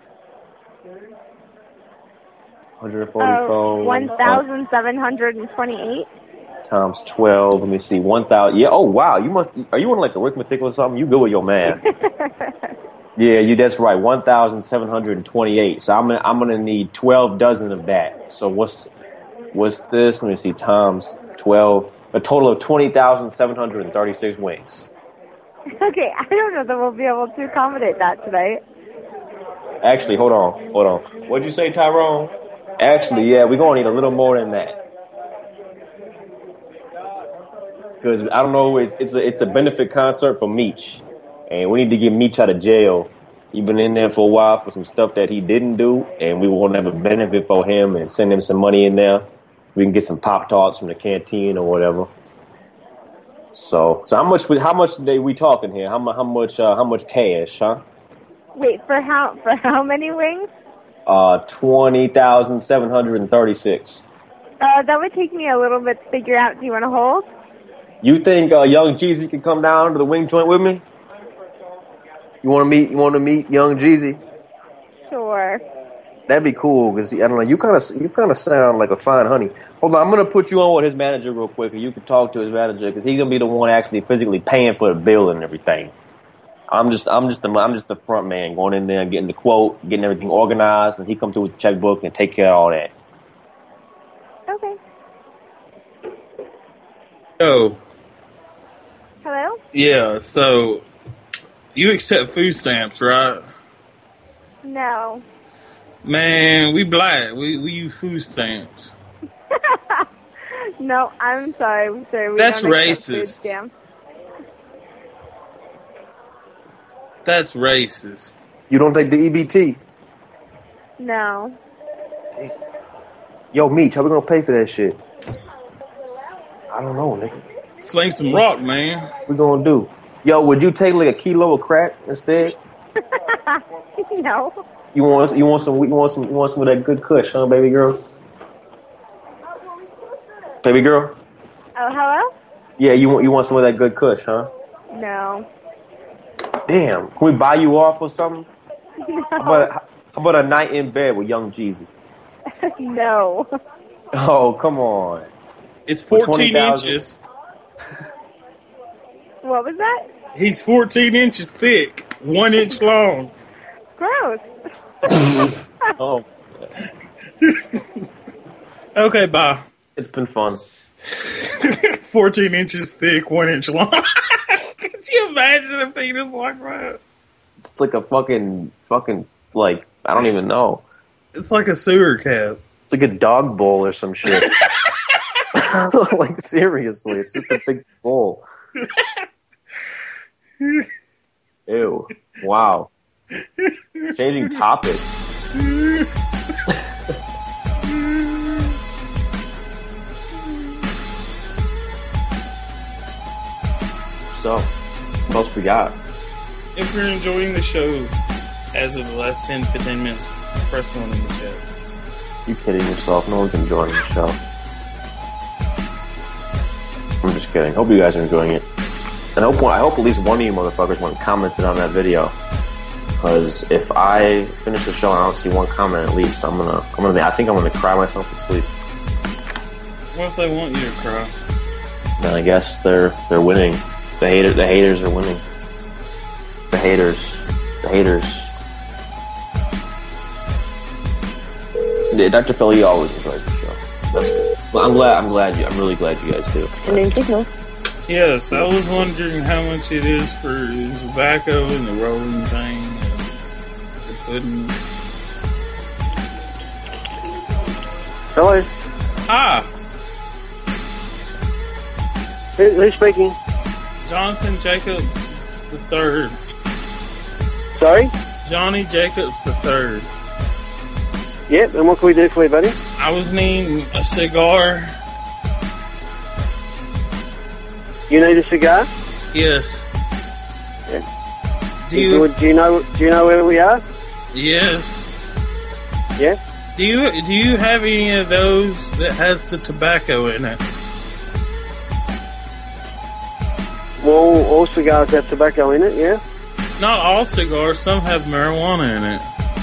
one hundred forty-four. Uh, one thousand seven hundred twenty-eight. Times twelve. Let me see. one thousand. Yeah. Oh wow. You must. Are you on like arithmetic or something? You good with your math? Yeah. You. That's right. One thousand seven hundred twenty-eight. So I'm gonna. I'm gonna need twelve dozen of that. So what's what's this? Let me see. Times twelve. A total of twenty thousand seven hundred thirty-six wings. Okay, I don't know that we'll be able to accommodate that tonight. Actually, hold on. Hold on. What'd you say, Tyrone? Actually, yeah, we're gonna need a little more than that. Because I don't know, it's it's a it's a benefit concert for Meech, and we need to get Meech out of jail. He's been in there for a while for some stuff that he didn't do, and we want to have a benefit for him and send him some money in there. We can get some Pop Tarts from the canteen or whatever. So, so how much how much today we talking here? How much how much uh, how much cash, huh? Wait, for how for how many wings? Uh, twenty thousand seven hundred and thirty-six. Uh, that would take me a little bit to figure out. Do you want to hold? You think uh, Young Jeezy can come down to the wing joint with me? You want to meet? You want to meet Young Jeezy? Sure. That'd be cool because I don't know. You kind of you kind of sound like a fine honey. Hold on, I'm gonna put you on with his manager real quick, and you can talk to his manager because he's gonna be the one actually physically paying for the bill and everything. I'm just I'm just the I'm just the front man going in there and getting the quote, getting everything organized, and he come through with the checkbook and take care of all that. Okay. Oh, Hello? yeah, so you accept food stamps, right? No. Man, we black. We we use food stamps. No, I'm sorry. I'm sorry. We That's don't accept food racist. stamps. That's racist. You don't take the E B T? No. Yo, Meech, how we gonna pay for that shit? I don't know, nigga. Sling some rock, man. What we gonna do? Yo, would you take like a kilo of crack instead? No. You want you want some you want some you want some of that good kush, huh, baby girl? Baby girl? Oh, hello? Yeah, you want you want some of that good kush, huh? No. Damn, can we buy you off or something? No. How about, how about a night in bed with Young Jeezy? No. Oh, come on. It's fourteen For twenty thousand inches. What was that? He's fourteen inches thick, one inch long. Gross. Oh. Okay, bye. It's been fun. fourteen inches thick, one inch long. Could you imagine a penis like that? It's like a fucking, fucking, like, I don't even know. It's like a sewer cap. It's like a dog bowl or some shit. Like, seriously, it's just a big bowl. Ew. Wow. Changing topics. So, what else we got? If you're enjoying the show as of the last ten, fifteen minutes, press one in the chat. You kidding yourself? No one's enjoying the show. I'm just kidding. Hope you guys are enjoying it. And I hope, I hope at least one of you motherfuckers went and commented on that video. Because if I finish the show and I don't see one comment at least, I'm gonna, I'm gonna, I think I'm gonna cry myself to sleep. What if they want you to cry? Then I guess they're, they're winning. The hater, the haters are winning. The haters, the haters. Yeah, Doctor Philly always enjoys the show. That's good. Well, I'm glad. I'm glad. You, I'm really glad you guys do. Afternoon signal. Yes, I was wondering how much it is for the tobacco and the rolling thing and the pudding. Hello. Ah. Who, who's speaking? Jonathan Jacobs the third. Sorry? Johnny Jacobs the third. Yep, and what can we do for you, buddy? I was needing a cigar. You need a cigar? Yes. Yeah. Do you? Do you know? Do you know where we are? Yes. Yeah. Do you do you have any of those that has the tobacco in it? Well, all cigars have tobacco in it. Yeah. Not all cigars. Some have marijuana in it.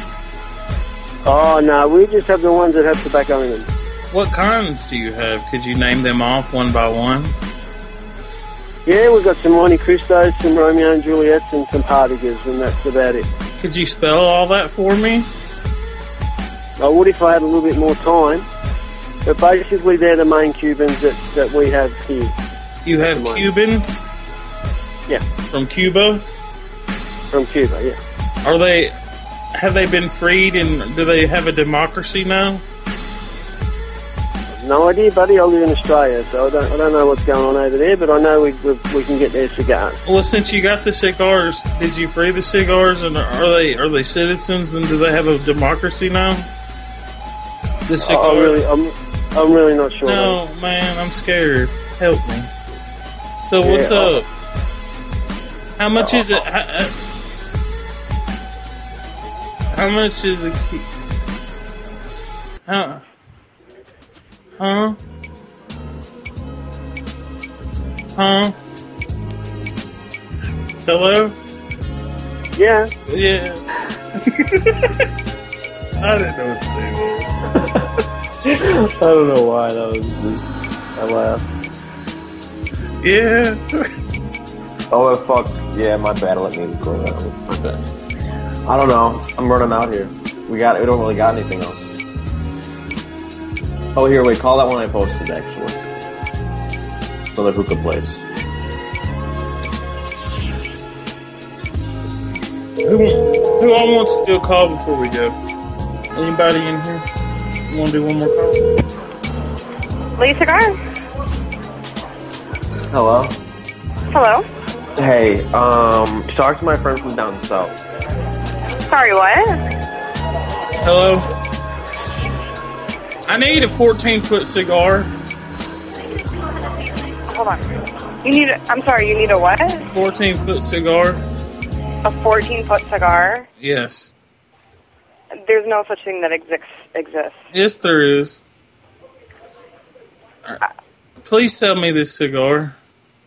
Oh no, we just have the ones that have tobacco in them. What kinds do you have? Could you name them off one by one? Yeah, we've got some Monte Cristos, some Romeo and Juliets, and some Partagas, and that's about it. Could you spell all that for me? I would if I had a little bit more time. But basically, they're the main Cubans that, that we have here. You have Cubans? Yeah. From Cuba? From Cuba, yeah. Are they... Have they been freed and do they have a democracy now? No idea, buddy. I live in Australia, so I don't I don't know what's going on over there, but I know we we, we can get their cigars. Well, since you got the cigars, did you free the cigars, and are they are they citizens, and do they have a democracy now? The cigars. Oh, I'm really, I'm I'm really not sure. No, buddy. man, I'm scared. Help me. So Yeah, what's I'll- up? How much is it? How, how much is it? How? Huh? Huh? Hello? Yeah. Yeah. I didn't know what to do there. I don't know why that was just. I laughed. Yeah. Oh fuck! Yeah, my bad. Let me go. My bad. I don't know. I'm running out here. We got. We don't really got anything else. Oh, here, wait, call that one I posted, actually. Another hookah place. Who, who all wants to do a call before we go? Anybody in here? You want to do one more call? Lee Cigar? Hello? Hello? Hey, um, talk to my friend from down south. Sorry, what? Hello? I need a fourteen-foot cigar. Hold on. You need, a, I'm sorry, you need a what? fourteen-foot cigar. A fourteen-foot cigar? Yes. there's no such thing that exists. exists. Yes, there is. Please sell me this cigar.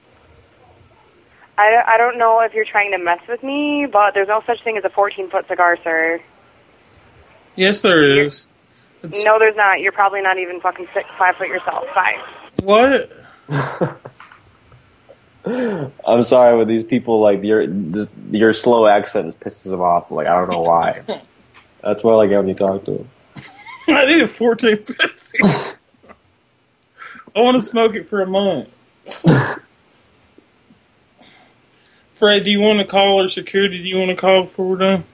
I, I don't know if you're trying to mess with me, but there's no such thing as a fourteen-foot cigar, sir. Yes, there is. It's... No, there's not. You're probably not even fucking six, five foot yourself. Five. What? I'm sorry, with these people, like, your this, your slow accent just pisses them off. Like, I don't know why. That's what I get when you talk to them. I need a fourteen-foot cigar. I want to smoke it for a month. Fred, do you want to call, or security, do you want to call before we're done?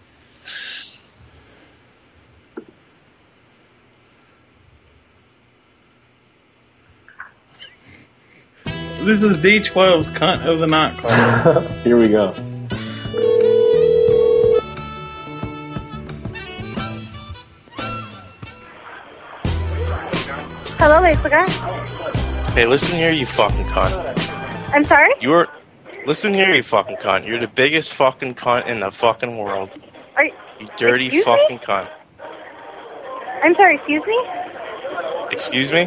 This is D twelve's Cunt of the Night Club. Here we go. Hello, Lace Cigar. Hey, listen here, you fucking cunt. I'm sorry? You're... Listen here, you fucking cunt. You're the biggest fucking cunt in the fucking world. Are you... You dirty excuse fucking me? cunt. I'm sorry, excuse me? Excuse me?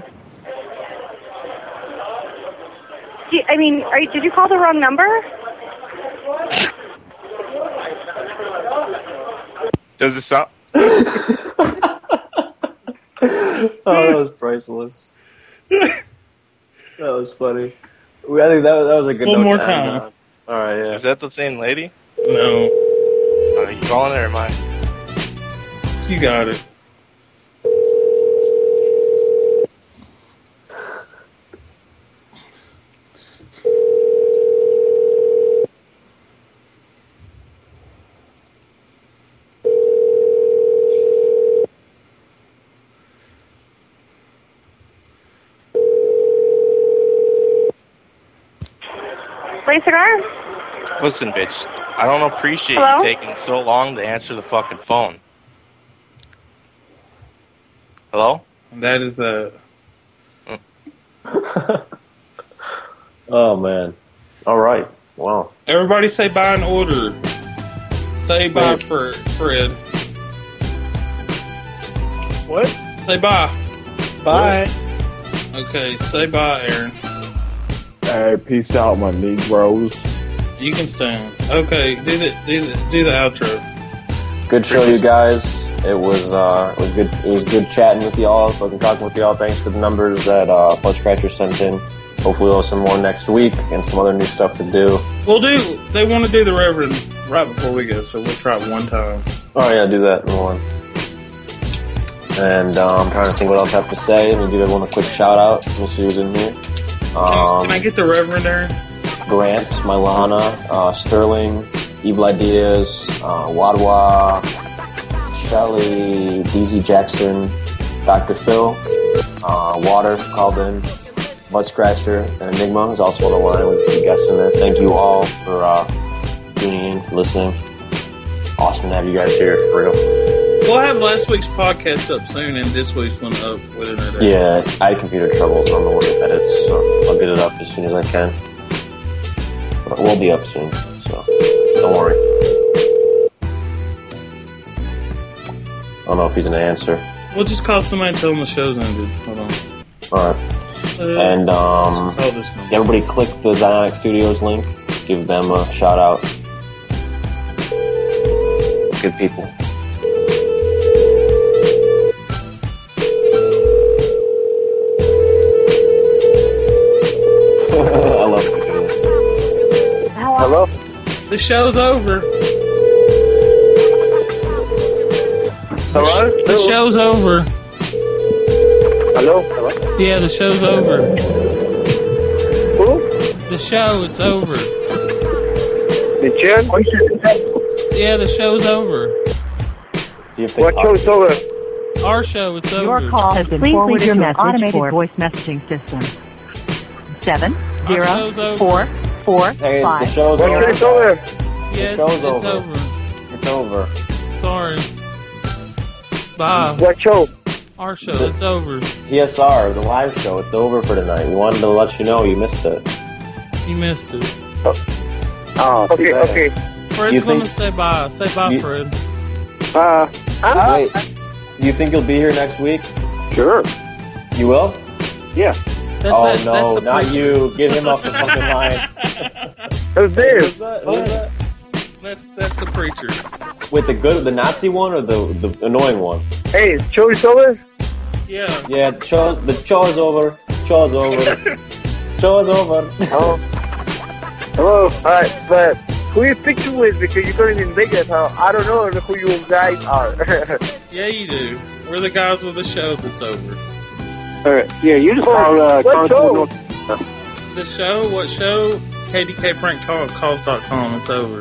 Do you, I mean, are you, did you call the wrong number? Does it sound... Oh, that was priceless. That was funny. I think that, that was a good One note more to end time. on. All right, yeah. Is that the same lady? No. Are you calling her or am I? You got it. Lace Cigar? Listen, bitch. I don't appreciate Hello? you taking so long to answer the fucking phone. Hello? That is the... Oh, man. All right. Wow. Everybody say bye in order. Say bye for Fred. What? Say bye. Bye. Okay, say bye, Aaron. Hey, peace out, my Negroes. You can stand. Okay, do the do the do the outro. Good show, you guys. It was uh, it was good. It was good chatting with y'all. Fucking talking with y'all. Thanks for the numbers that uh, Blood Scratcher sent in. Hopefully, we'll have some more next week and some other new stuff to do. We'll do. They want to do the Reverend right before we go, so we'll try it one time. Oh yeah, do that in one. And uh, I'm trying to think what else I have to say. Let me give everyone a quick shout out. Let me see who's in here. Um, Can I get the Reverend there? Gramps, Mylana, uh, Sterling, Evil Ideas, uh, Wadwa, Shelly, D Z Jackson, Doctor Phil, uh, Water called in, Blood Scratcher, and Enigma is also on the line with the guests in there. Thank you all for uh, tuning in, listening. Awesome to have you guys here, for real. We'll have last week's podcast up soon and this week's one up within a day. Yeah, I had computer troubles on the way to edit, so I'll get it up as soon as I can. But we'll be up soon, so don't worry. I don't know if he's gonna answer. We'll just call somebody and tell them the show's ended. Hold on. Alright. Uh, And um, call this number. everybody click the Zionic Studios link. Give them a shout out. Good people. I love to do this. Hello? The show's over. Hello? The show's over. Hello? Hello? Yeah, the show's over. Who? The show, it's over. The Jen? Yeah, the show's over. See if they What talk. show's over? Our show, it's over. Your call has been Please leave forwarded your to an message automated for- voice messaging system. Seven Our show's zero over. four four Hey, the five. show's What over. show's over? Yeah, The show's it's over. over. It's over. Sorry. Bye. What show? Our show, it's over. P S R, the live show, it's over for tonight. We wanted to let you know you missed it. You missed it. Oh, too Okay, bad. okay. Fred's You gonna think- say bye. Say bye, You- Fred. Uh, I'm, Wait, do you think you'll be here next week? Sure. You will? Yeah. That's oh that- no, that's the not preacher. you! Get him off the fucking line. Who's this? That's that's the preacher. With the good, the Nazi one or the the annoying one? Hey, is Joey over? Yeah. Yeah, the show, the show is over. Show is over. Show is over. Oh. Hello. Alright, but who you speaking with? Because you're going in Vegas. Huh? I don't know who you guys are. Yeah, you do. We're the guys with the show that's over. Alright. Yeah, you just call uh, What Constable show? North. The show? What show? K D K Prank Calls dot com. It's over.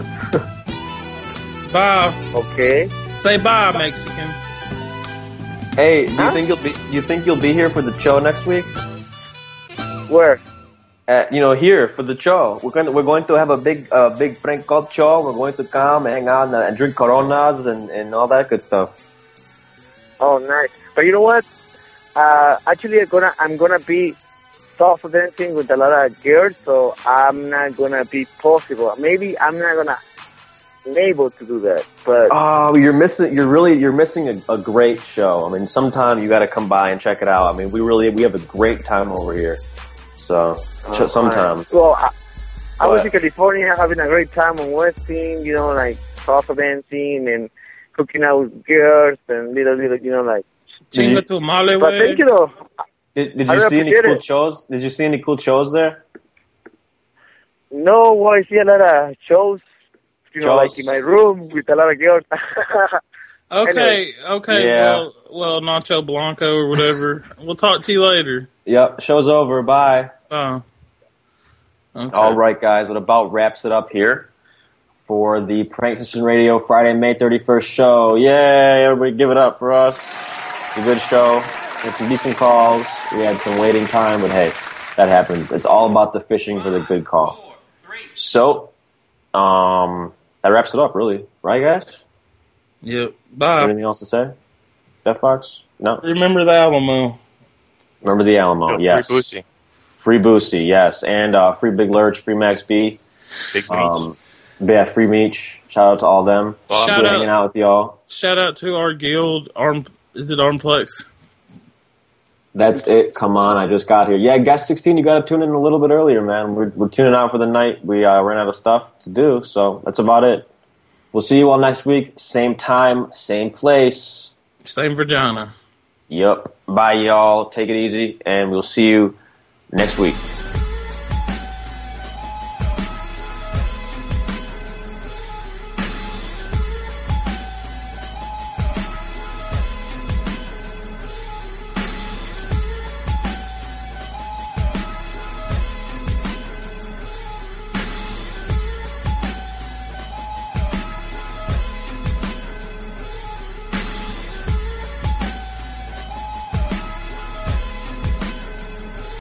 Bye. Okay. Say bye, Mexican. Hey, do you think you'll be? Do you think you'll be here for the show next week? Where? At, you know, here for the show. We're going. To, we're going to have a big, uh, big prank call show. We're going to come, hang out, and, and drink Coronas and, and all that good stuff. Oh, nice. But you know what? Uh, actually, I'm gonna I'm gonna be salsa dancing with a lot of girls, so I'm not gonna be possible. Maybe I'm not gonna be able to do that. But Oh, you're missing. You're really. You're missing a, a great show. I mean, sometime you got to come by and check it out. I mean, we really we have a great time over here. So uh, sometime. Well, I, I was But- in California having a great time on Westin, you know, like salsa dancing and cooking out with girls and little little, you know, like. Chinga tu male, But wey. thank you though. Did, did I you see any appreciate cool it. shows? Did you see any cool shows there? No, well, I see a lot of shows, you know, Shows. like in my room with a lot of girls. Okay, Anyway. okay, Yeah. well, well, Nacho Blanco or whatever. We'll talk to you later. Yep. Show's over. Bye. Oh. Okay. All right, guys. That about wraps it up here for the Prank Session Radio Friday, May thirty-first show. Yay! Everybody give it up for us. It's a good show. We had some decent calls. We had some waiting time, but hey, that happens. It's all about the fishing for the good call. So, um, that wraps it up, really. Right, guys? Yep. Bye. Anything else to say? Jeff Fox? No? Remember the Alamo. Remember the Alamo, No, free yes. Boosie. Free Boosie, yes. And uh, free Big Lurch, free Max B. Big Um, yeah, free Meech. Shout out to all them. Shout Good out. hanging out with y'all. Shout out to our guild. Arm. Is it Armplex? That's it. Come on, I just got here. Yeah, Guest sixteen, you got to tune in a little bit earlier, man. We're, we're tuning out for the night. We uh, ran out of stuff to do, so that's about it. We'll see you all next week. Same time, same place. Same vagina. Yep. Bye, y'all. Take it easy, and we'll see you next week.